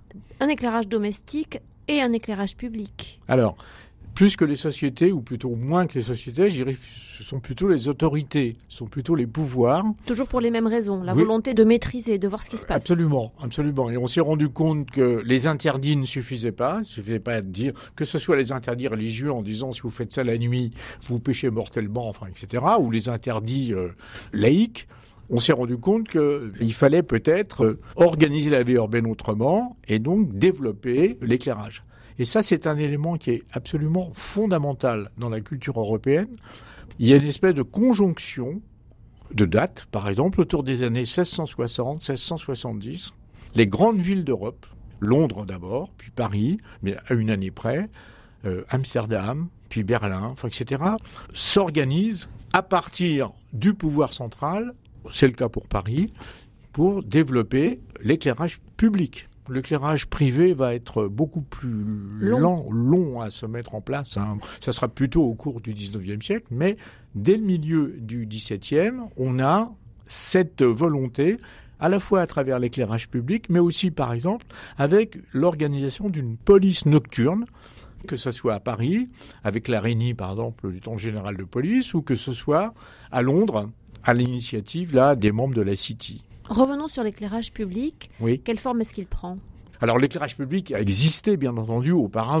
un éclairage domestique et un éclairage public. Alors, plus que les sociétés, ou plutôt moins que les sociétés, je dirais ce sont plutôt les autorités, ce sont plutôt les pouvoirs. Toujours pour les mêmes raisons, la oui. volonté de maîtriser, de voir ce qui se passe. Absolument, absolument. Et on s'est rendu compte que les interdits ne suffisaient pas. Il ne suffisait pas de dire, que ce soit les interdits religieux en disant si vous faites ça la nuit, vous péchez mortellement, enfin, et cetera, ou les interdits euh, laïques. On s'est rendu compte qu'il fallait peut-être organiser la vie urbaine autrement et donc développer l'éclairage. Et ça, c'est un élément qui est absolument fondamental dans la culture européenne. Il y a une espèce de conjonction de dates, par exemple, autour des années seize cent soixante, seize cent soixante-dix. Les grandes villes d'Europe, Londres d'abord, puis Paris, mais à une année près, euh, Amsterdam, puis Berlin, enfin, et cetera, s'organisent à partir du pouvoir central, c'est le cas pour Paris, pour développer l'éclairage public. L'éclairage privé va être beaucoup plus long, lent, long à se mettre en place. Hein. Ça sera plutôt au cours du dix-neuvième siècle, mais dès le milieu du dix-septième, on a cette volonté, à la fois à travers l'éclairage public, mais aussi, par exemple, avec l'organisation d'une police nocturne, que ce soit à Paris, avec la R E N I, par exemple, le lieutenant général de police, ou que ce soit à Londres, à l'initiative là des membres de la City. Revenons sur l'éclairage public. Oui. Quelle forme est-ce qu'il prend ? Alors l'éclairage public a existé bien entendu auparavant.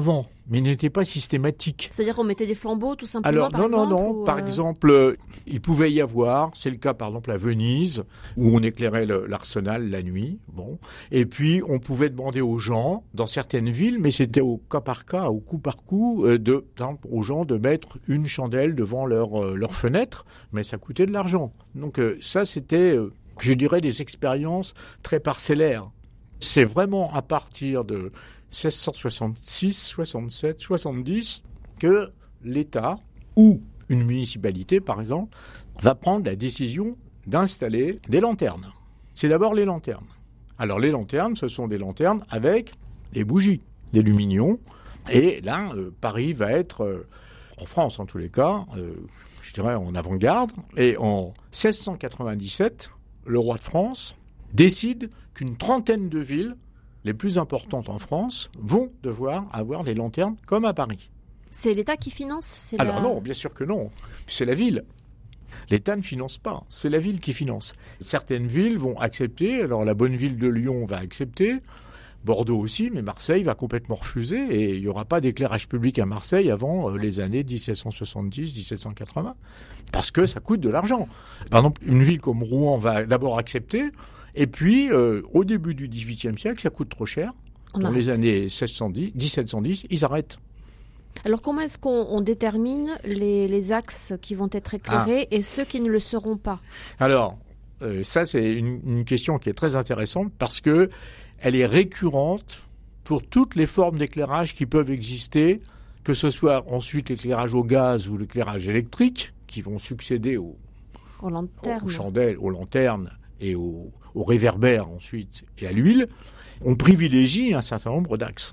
mais il n'était pas systématique. C'est-à-dire qu'on mettait des flambeaux tout simplement, Alors, par non, exemple non, non. ou, Par euh... exemple, euh, il pouvait y avoir, c'est le cas par exemple à Venise, où on éclairait le, l'arsenal la nuit. Bon, et puis on pouvait demander aux gens, dans certaines villes, mais c'était au cas par cas, au coup par coup, euh, de, par exemple, aux gens de mettre une chandelle devant leur, euh, leur fenêtre, mais ça coûtait de l'argent. Donc euh, ça, c'était, euh, je dirais, des expériences très parcellaires. C'est vraiment à partir de seize cent soixante-six, soixante-sept, soixante-dix que l'État ou une municipalité, par exemple, va prendre la décision d'installer des lanternes. C'est d'abord les lanternes. Alors les lanternes, ce sont des lanternes avec des bougies, des lumignons. Et là, euh, Paris va être, euh, en France en tous les cas, euh, je dirais en avant-garde. Et en seize cent quatre-vingt-dix-sept, le roi de France décide qu'une trentaine de villes, les plus importantes en France, vont devoir avoir les lanternes comme à Paris. C'est l'État qui finance c'est Alors la... non, bien sûr que non. C'est la ville. L'État ne finance pas, c'est la ville qui finance. Certaines villes vont accepter, alors la bonne ville de Lyon va accepter, Bordeaux aussi, mais Marseille va complètement refuser et il n'y aura pas d'éclairage public à Marseille avant les années dix-sept cent soixante-dix, dix-sept cent quatre-vingts, parce que ça coûte de l'argent. Par exemple, une ville comme Rouen va d'abord accepter, et puis euh, au début du dix-huitième siècle, ça coûte trop cher. On Dans arrête. les années seize cent dix, dix-sept cent dix, ils arrêtent. Alors comment est-ce qu'on on détermine les, les axes qui vont être éclairés ah. et ceux qui ne le seront pas? Alors, euh, ça c'est une, une question qui est très intéressante parce que elle est récurrente pour toutes les formes d'éclairage qui peuvent exister, que ce soit ensuite l'éclairage au gaz ou l'éclairage électrique, qui vont succéder aux, aux, lanternes. aux chandelles, aux lanternes et aux, aux réverbères ensuite et à l'huile. On privilégie un certain nombre d'axes.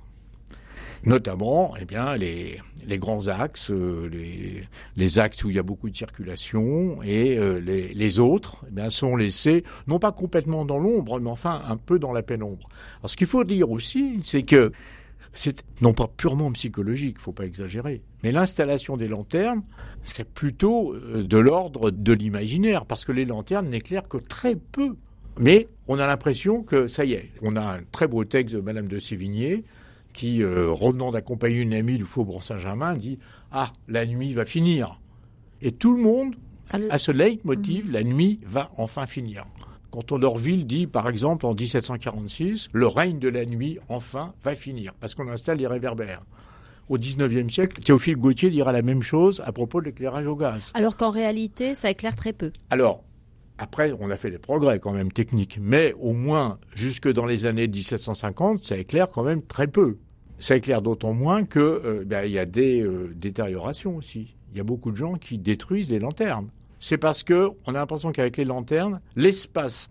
Notamment, eh bien, les, les grands axes, euh, les, les axes où il y a beaucoup de circulation, et euh, les, les autres eh bien, sont laissés, non pas complètement dans l'ombre, mais enfin un peu dans la pénombre. Alors, ce qu'il faut dire aussi, c'est que c'est non pas purement psychologique, il ne faut pas exagérer, mais l'installation des lanternes, c'est plutôt euh, de l'ordre de l'imaginaire, parce que les lanternes n'éclairent que très peu. Mais on a l'impression que ça y est, on a un très beau texte de Madame de Sévigné, qui, euh, revenant d'accompagner une amie du Faubourg Saint-Germain, dit « Ah, la nuit va finir ». Et tout le monde a ce leitmotiv, mmh. la nuit va enfin finir. Quand D'Orville dit, par exemple, en dix-sept cent quarante-six, le règne de la nuit, enfin, va finir, parce qu'on installe les réverbères. Au dix-neuvième siècle, Théophile Gautier dira la même chose à propos de l'éclairage au gaz. Alors qu'en réalité, ça éclaire très peu. Alors, après, on a fait des progrès quand même techniques, mais au moins, jusque dans les années dix-sept cent cinquante, ça éclaire quand même très peu. Ça éclaire d'autant moins que euh, ben, y a des euh, détériorations aussi. Il y a beaucoup de gens qui détruisent les lanternes. C'est parce que on a l'impression qu'avec les lanternes, l'espace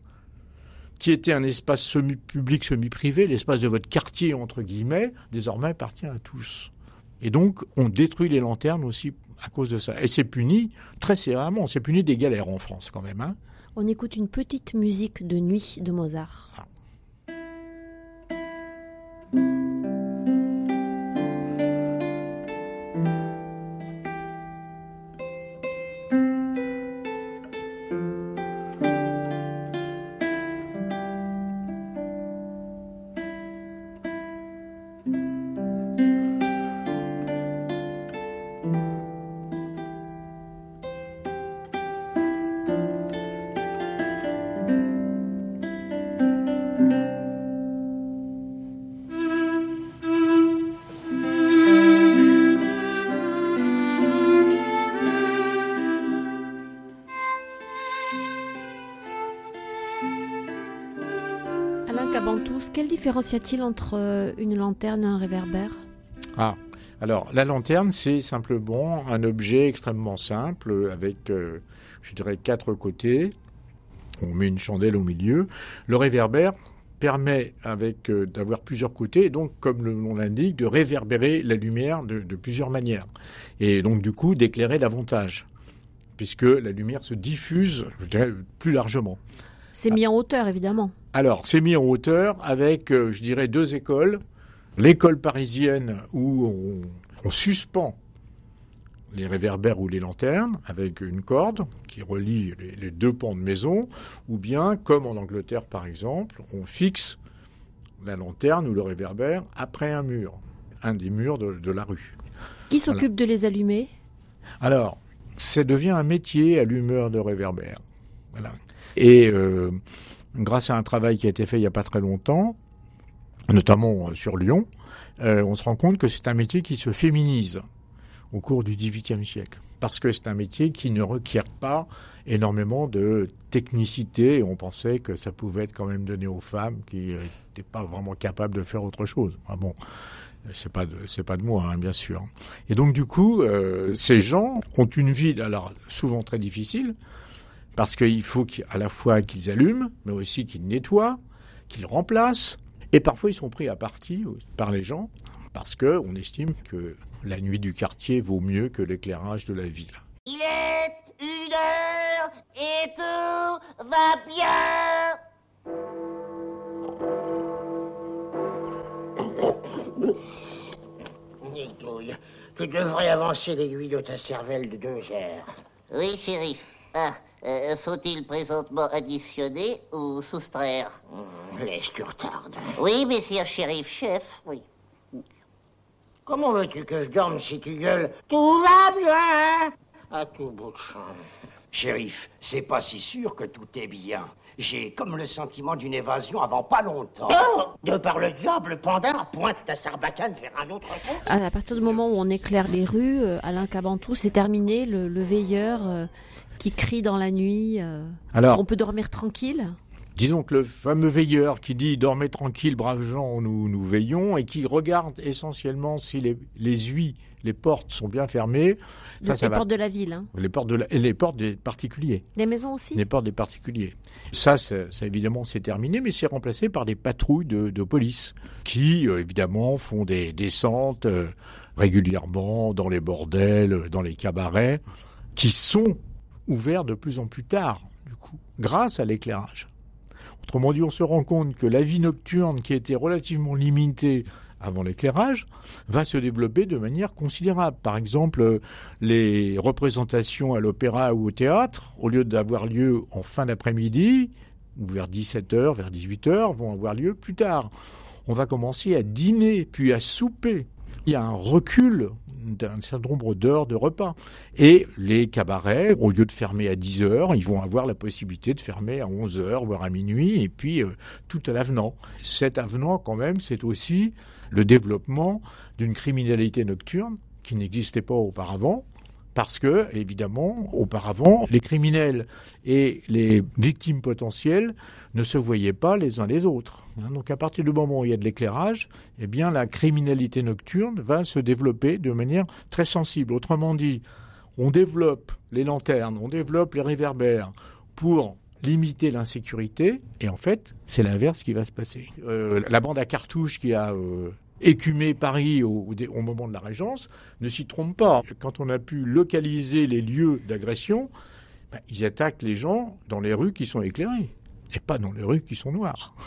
qui était un espace semi-public, semi-privé, l'espace de votre quartier, entre guillemets, désormais appartient à tous. Et donc, on détruit les lanternes aussi à cause de ça. Et c'est puni très sévèrement. C'est puni des galères en France quand même. Hein. On écoute une petite musique de nuit de Mozart. Ah. Quelle différence y a-t-il entre une lanterne et un réverbère ? Ah, alors la lanterne, c'est simplement un objet extrêmement simple avec, euh, je dirais, quatre côtés. On met une chandelle au milieu. Le réverbère permet avec euh, d'avoir plusieurs côtés, et donc, comme le nom l'indique, de réverbérer la lumière de, de plusieurs manières. Et donc, du coup, d'éclairer davantage, puisque la lumière se diffuse, je dirais, plus largement. C'est mis en hauteur, évidemment. Alors, c'est mis en hauteur avec, euh, je dirais, deux écoles. L'école parisienne où on, on suspend les réverbères ou les lanternes avec une corde qui relie les, les deux pans de maison, ou bien, comme en Angleterre par exemple, on fixe la lanterne ou le réverbère après un mur. un des murs de, de la rue. Qui s'occupe voilà. de les allumer ? Alors, ça devient un métier, allumeur de réverbères. Voilà. Et euh, grâce à un travail qui a été fait il n'y a pas très longtemps, notamment sur Lyon, euh, on se rend compte que c'est un métier qui se féminise au cours du dix-huitième siècle. Parce que c'est un métier qui ne requiert pas énormément de technicité. Et on pensait que ça pouvait être quand même donné aux femmes qui n'étaient pas vraiment capables de faire autre chose. Ah bon, c'est pas de, c'est pas de moi, hein, bien sûr. Et donc du coup, euh, ces gens ont une vie, alors souvent très difficile, parce qu'il faut à la fois qu'ils allument, mais aussi qu'ils nettoient, qu'ils remplacent. Et parfois, ils sont pris à partie par les gens, parce qu'on estime que la nuit du quartier vaut mieux que l'éclairage de la ville. Il est une heure et tout va bien. Nitouille, tu devrais avancer l'aiguille de ta cervelle de deux heures. Oui, shérif. Ah, euh, faut-il présentement additionner ou soustraire ? Mmh, laisse, tu retardes. Oui, messire shérif, chef, oui. Comment veux-tu que je dorme si tu gueules « Tout va bien » à tout bout de champ? Shérif, c'est pas si sûr que tout est bien. J'ai comme le sentiment d'une évasion avant pas longtemps. Oh, de par le diable, Panda, pointe ta sarbacane vers un autre compte. À partir du moment où on éclaire les rues, euh, Alain Cabantou, c'est terminé, le, le veilleur euh, qui crie dans la nuit. Euh, Alors, on peut dormir tranquille. Disons que le fameux veilleur qui dit « Dormez tranquille, braves gens, nous, nous veillons » et qui regarde essentiellement si les, les huies, les portes sont bien fermées. Ça, les ça portes va. de la ville. Hein. Les portes de la, et les portes des particuliers. Des maisons aussi ? Les portes des particuliers. Ça, ça, ça évidemment, c'est terminé, mais c'est remplacé par des patrouilles de, de police qui, euh, évidemment, font des descentes euh, régulièrement dans les bordels, dans les cabarets, qui sont ouverts de plus en plus tard, du coup, grâce à l'éclairage. Autrement dit, on se rend compte que la vie nocturne, qui était relativement limitée avant l'éclairage, va se développer de manière considérable. Par exemple, les représentations à l'opéra ou au théâtre, au lieu d'avoir lieu en fin d'après-midi, ou vers dix-sept heures, vers dix-huit heures, vont avoir lieu plus tard. On va commencer à dîner, puis à souper. Il y a un recul d'un certain nombre d'heures de repas. Et les cabarets, au lieu de fermer à dix heures, ils vont avoir la possibilité de fermer à onze heures, voire à minuit, et puis euh, tout à l'avenant. Cet avenant, quand même, c'est aussi le développement d'une criminalité nocturne qui n'existait pas auparavant, parce que, évidemment, auparavant, les criminels et les victimes potentielles ne se voyaient pas les uns les autres. Donc à partir du moment où il y a de l'éclairage, eh bien la criminalité nocturne va se développer de manière très sensible. Autrement dit, on développe les lanternes, on développe les réverbères pour limiter l'insécurité, et en fait, c'est l'inverse qui va se passer. Euh, la bande à cartouches qui a euh, écumé Paris au, au moment de la Régence ne s'y trompe pas. Quand on a pu localiser les lieux d'agression, ben, ils attaquent les gens dans les rues qui sont éclairées, et pas dans les rues qui sont noires.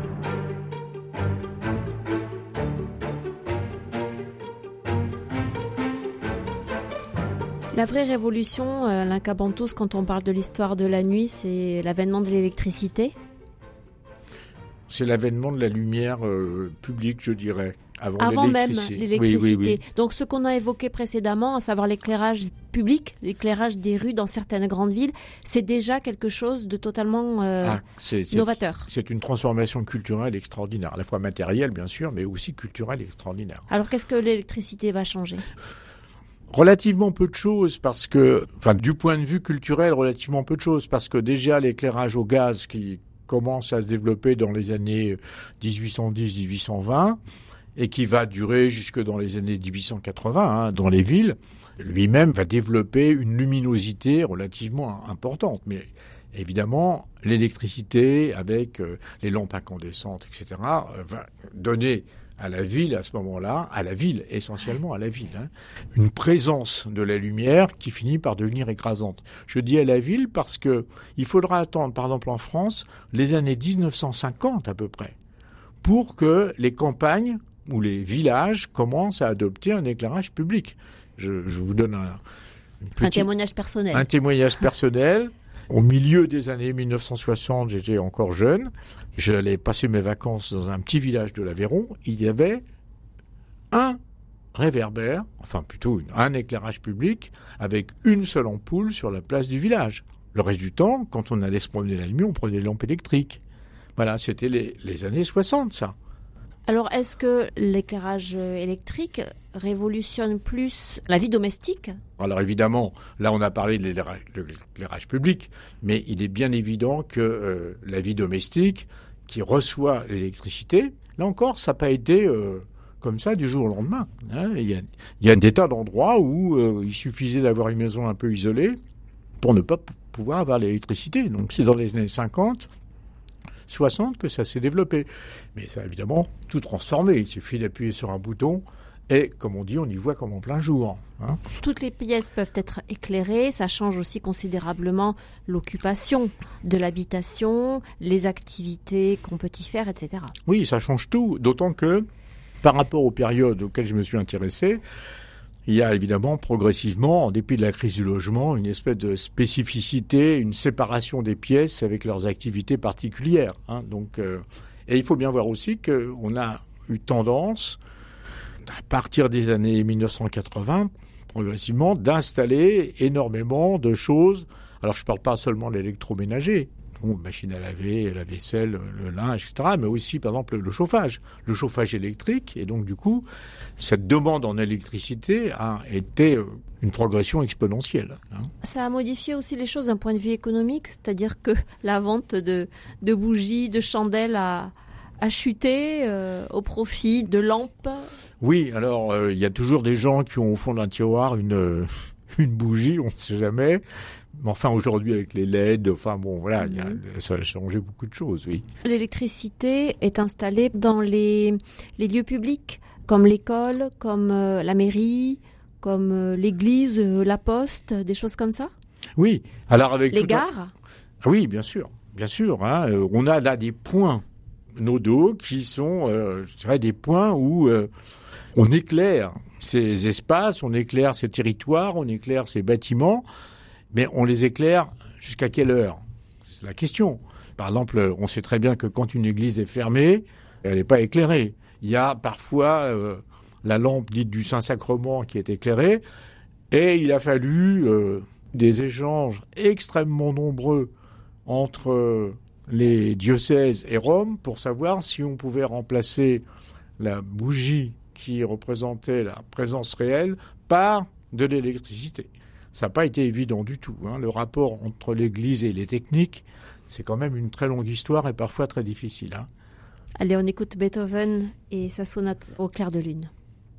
La vraie révolution, euh, Alain Cabantous, quand on parle de l'histoire de la nuit, c'est l'avènement de l'électricité ? C'est l'avènement de la lumière euh, publique, je dirais, avant, avant l'électricité. même l'électricité. Oui, oui, oui. Donc ce qu'on a évoqué précédemment, à savoir l'éclairage public, l'éclairage des rues dans certaines grandes villes, c'est déjà quelque chose de totalement euh, ah, c'est, c'est, novateur. C'est une transformation culturelle extraordinaire, à la fois matérielle bien sûr, mais aussi culturelle extraordinaire. Alors qu'est-ce que l'électricité va changer ? Relativement peu de choses parce que, enfin, du point de vue culturel, relativement peu de choses parce que déjà l'éclairage au gaz qui commence à se développer dans les années dix-huit cent dix à dix-huit cent vingt et qui va durer jusque dans les années dix-huit cent quatre-vingts hein, dans les villes, lui-même va développer une luminosité relativement importante. Mais évidemment, l'électricité avec euh, les lampes incandescentes, et cetera, euh, va donner à la ville, à ce moment-là, à la ville, essentiellement à la ville, hein, une présence de la lumière qui finit par devenir écrasante. Je dis à la ville parce que il faudra attendre, par exemple en France, les années dix-neuf cent cinquante à peu près, pour que les campagnes ou les villages commencent à adopter un éclairage public. Je, je vous donne un, une petite, un témoignage personnel. Un témoignage personnel. Au milieu des années mille neuf cent soixante, j'étais encore jeune. J'allais passer mes vacances dans un petit village de l'Aveyron. Il y avait un réverbère, enfin plutôt un éclairage public, avec une seule ampoule sur la place du village. Le reste du temps, quand on allait se promener la nuit, on prenait des lampes électriques. Voilà, c'était les, les années soixante, ça. Alors, est-ce que l'éclairage électrique révolutionne plus la vie domestique ? Alors évidemment, là on a parlé de l'éclairage, de l'éclairage public, mais il est bien évident que euh, la vie domestique qui reçoit l'électricité, là encore, ça n'a pas été euh, comme ça du jour au lendemain. Hein. Il y a, il y a des tas d'endroits où euh, il suffisait d'avoir une maison un peu isolée pour ne pas p- pouvoir avoir l'électricité. Donc c'est dans les années cinquante, soixante que ça s'est développé. Mais ça a évidemment tout transformé. Il suffit d'appuyer sur un bouton et, comme on dit, on y voit comme en plein jour. Hein. Toutes les pièces peuvent être éclairées. Ça change aussi considérablement l'occupation de l'habitation, les activités qu'on peut y faire, et cetera. Oui, ça change tout. D'autant que, par rapport aux périodes auxquelles je me suis intéressé, il y a évidemment progressivement, en dépit de la crise du logement, une espèce de spécificité, une séparation des pièces avec leurs activités particulières. Hein. Donc, euh, et il faut bien voir aussi qu'on a eu tendance, à partir des années mille neuf cent quatre-vingts, progressivement, d'installer énormément de choses. Alors, je ne parle pas seulement de l'électroménager, donc machine à laver, la vaisselle, le linge, et cetera, mais aussi, par exemple, le chauffage. Le chauffage électrique, et donc, du coup, cette demande en électricité a été une progression exponentielle. Hein. Ça a modifié aussi les choses d'un point de vue économique, c'est-à-dire que la vente de, de bougies, de chandelles a, a chuté euh, au profit de lampes. Oui, alors, il euh, y a toujours des gens qui ont au fond d'un tiroir une, euh, une bougie, on ne sait jamais. Mais enfin, aujourd'hui, avec les L E D, enfin bon, voilà, mmh. y a, ça a changé beaucoup de choses, oui. L'électricité est installée dans les, les lieux publics, comme l'école, comme euh, la mairie, comme euh, l'église, euh, la poste, des choses comme ça ? Oui, alors avec... Les gares ? Un... Ah oui, bien sûr, bien sûr. Hein, euh, on a là des points nodaux qui sont, euh, je dirais, des points où euh, on éclaire ces espaces, on éclaire ces territoires, on éclaire ces bâtiments. Mais on les éclaire jusqu'à quelle heure ? C'est la question. Par exemple, on sait très bien que quand une église est fermée, elle n'est pas éclairée. Il y a parfois euh, la lampe dite du Saint-Sacrement qui est éclairée, et il a fallu euh, des échanges extrêmement nombreux entre euh, les diocèses et Rome pour savoir si on pouvait remplacer la bougie qui représentait la présence réelle par de l'électricité. Ça n'a pas été évident du tout. Hein. Le rapport entre l'Église et les techniques, c'est quand même une très longue histoire et parfois très difficile. Hein. Allez, on écoute Beethoven et sa sonate au clair de lune.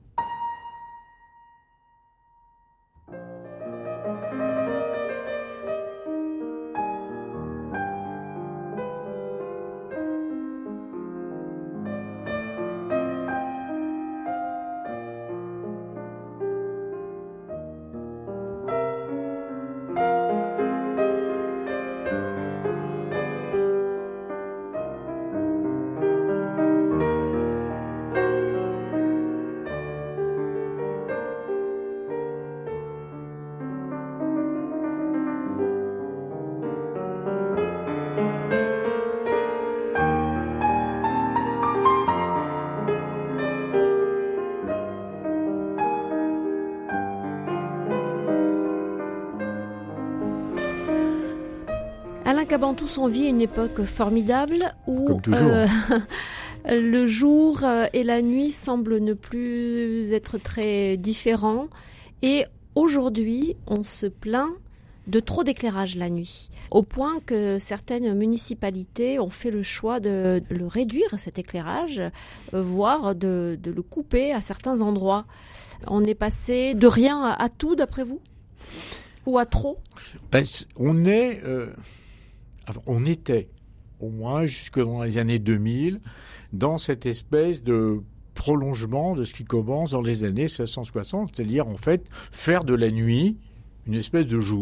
Alain Cabantou vit une époque formidable où euh, le jour et la nuit semblent ne plus être très différents. Et aujourd'hui, on se plaint de trop d'éclairage la nuit, au point que certaines municipalités ont fait le choix de le réduire, cet éclairage, voire de, de le couper à certains endroits. On est passé de rien à tout, d'après vous ? Ou à trop ? Ben, on est... Euh... On était, au moins jusque dans les années deux mille, dans cette espèce de prolongement de ce qui commence dans les années mille sept cent soixante, c'est-à-dire en fait faire de la nuit une espèce de jour.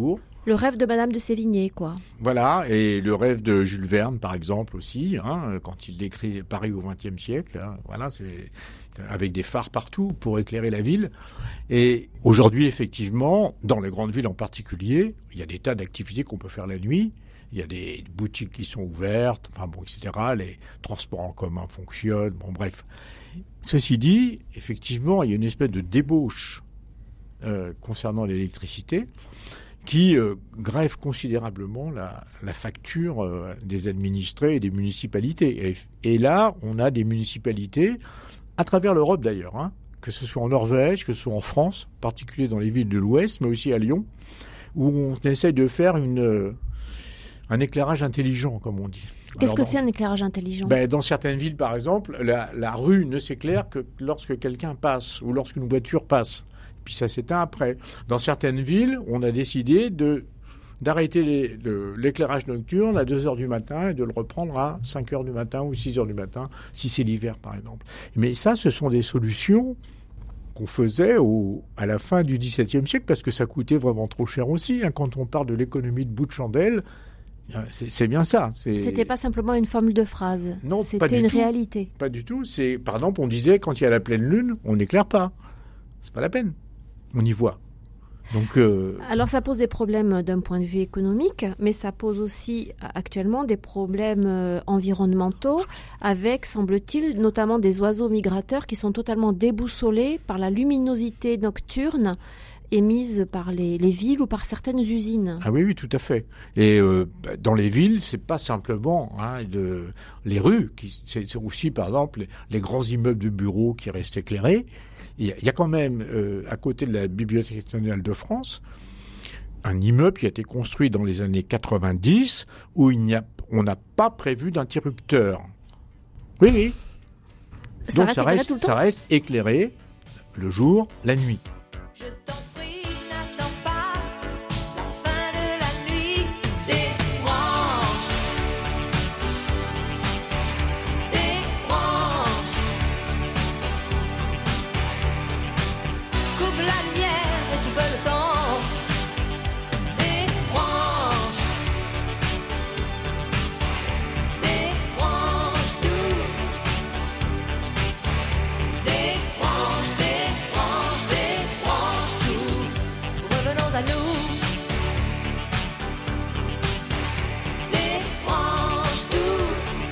Le rêve de Madame de Sévigné, quoi. Voilà, et le rêve de Jules Verne, par exemple, aussi, hein, quand il décrit Paris au vingtième siècle, hein, voilà, c'est avec des phares partout pour éclairer la ville. Et aujourd'hui, effectivement, dans les grandes villes en particulier, il y a des tas d'activités qu'on peut faire la nuit. Il y a des boutiques qui sont ouvertes, enfin bon, et cetera. Les transports en commun fonctionnent, bon, bref. Ceci dit, effectivement, il y a une espèce de débauche euh, concernant l'électricité qui euh, grève considérablement la, la facture euh, des administrés et des municipalités. Et, et là, on a des municipalités, à travers l'Europe d'ailleurs, hein, que ce soit en Norvège, que ce soit en France, en particulier dans les villes de l'Ouest, mais aussi à Lyon, où on essaye de faire une, euh, un éclairage intelligent, comme on dit. Qu'est-ce Alors, que dans, c'est un éclairage intelligent ? ben, Dans certaines villes, par exemple, la, la rue ne s'éclaire que lorsque quelqu'un passe ou lorsqu'une voiture passe. Puis ça s'éteint après. Dans certaines villes, on a décidé de, d'arrêter les, de, l'éclairage nocturne à deux heures du matin et de le reprendre à cinq heures du matin ou six heures du matin, si c'est l'hiver, par exemple. Mais ça, ce sont des solutions qu'on faisait au, à la fin du dix-septième siècle parce que ça coûtait vraiment trop cher aussi. Hein. Quand on parle de l'économie de bout de chandelle, c'est, c'est bien ça. C'est... C'était pas simplement une formule de phrase. Non, c'était pas du une tout. réalité. Pas du tout. C'est, par exemple, on disait quand il y a la pleine lune, on n'éclaire pas. C'est pas la peine. On y voit. Donc, euh... Alors ça pose des problèmes d'un point de vue économique, mais ça pose aussi actuellement des problèmes euh, environnementaux avec, semble-t-il, notamment des oiseaux migrateurs qui sont totalement déboussolés par la luminosité nocturne émise par les, les villes ou par certaines usines. Ah oui, oui, tout à fait. Et euh, dans les villes, c'est pas simplement hein, de, les rues, qui, c'est, c'est aussi, par exemple, les, les grands immeubles de bureaux qui restent éclairés. Il y a, il y a quand même, euh, à côté de la Bibliothèque nationale de France, un immeuble qui a été construit dans les années quatre-vingt-dix où il n'y a, on n'a pas prévu d'interrupteur. Oui, oui. Ça Donc reste ça éclairé reste, tout le temps ? ça reste éclairé le jour, la nuit. Je t'en prie, n'attends pas la fin de la nuit. Débranche, débranche. Coupe la lumière et tu peux le son. Débranche, débranche tout. Débranche, débranche, débranche tout. Revenons à nous. Débranche tout.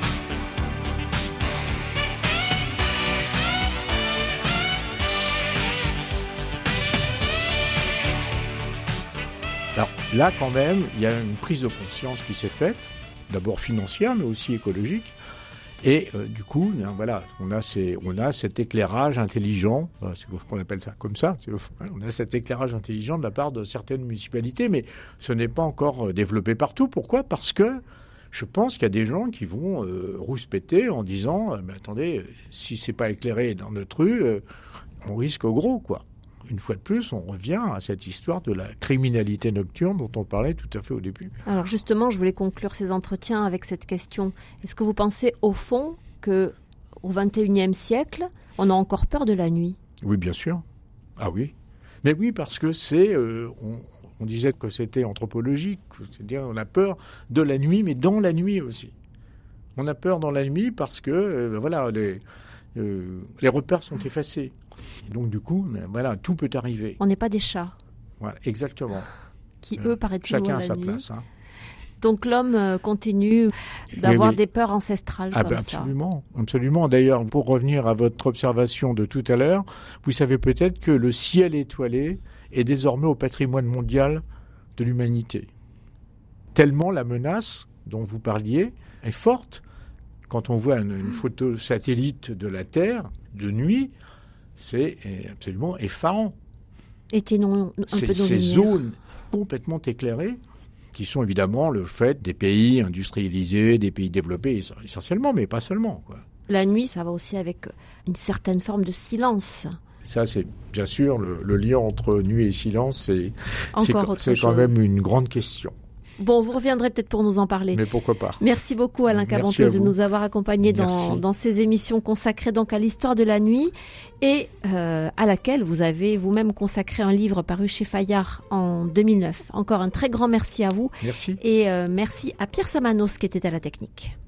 Alors là, quand même, il y a une prise de conscience qui s'est faite, d'abord financière, mais aussi écologique. Et euh, du coup, bien, voilà, on a, ces, on a cet éclairage intelligent, euh, c'est ce qu'on appelle ça comme ça, c'est le, on a cet éclairage intelligent de la part de certaines municipalités, mais ce n'est pas encore euh, développé partout. Pourquoi ? Parce que je pense qu'il y a des gens qui vont euh, rouspéter en disant euh, « mais attendez, euh, si c'est pas éclairé dans notre rue, euh, on risque au gros, quoi ». Une fois de plus, on revient à cette histoire de la criminalité nocturne dont on parlait tout à fait au début. Alors justement, je voulais conclure ces entretiens avec cette question. Est-ce que vous pensez au fond qu'au vingt et unième siècle, on a encore peur de la nuit ? Oui, bien sûr. Ah oui. Mais oui, parce que c'est... Euh, on, on disait que c'était anthropologique, c'est-à-dire on a peur de la nuit, mais dans la nuit aussi. On a peur dans la nuit parce que, euh, voilà, les, euh, les repères sont effacés. Et donc du coup, voilà, tout peut arriver. On n'est pas des chats. Voilà, exactement. Qui, Euh, eux, paraît-il, chacun voient à la sa nuit. place. Hein. Donc l'homme euh, continue d'avoir Oui, oui. des peurs ancestrales Ah comme ben ça. absolument, absolument. D'ailleurs, pour revenir à votre observation de tout à l'heure, vous savez peut-être que le ciel étoilé est désormais au patrimoine mondial de l'humanité. Tellement la menace dont vous parliez est forte. Quand on voit une, une photo satellite de la Terre de nuit, c'est absolument effarant. Éteignons un C'est peu nos ces lumières. zones complètement éclairées qui sont évidemment le fait des pays industrialisés, des pays développés essentiellement, mais pas seulement, quoi. La nuit, ça va aussi avec une certaine forme de silence. Ça, c'est bien sûr le, le lien entre nuit et silence, c'est, c'est, Encore c'est autre quand chose. même une grande question. Bon, vous reviendrez peut-être pour nous en parler. Mais pourquoi pas. Merci beaucoup Alain Merci à Cabantos de vous. nous avoir accompagnés dans, Merci. dans ces émissions consacrées donc à l'histoire de la nuit et euh, à laquelle vous avez vous-même consacré un livre paru chez Fayard en deux mille neuf. Encore un très grand merci à vous Merci. et euh, merci à Pierre Samanos qui était à la technique.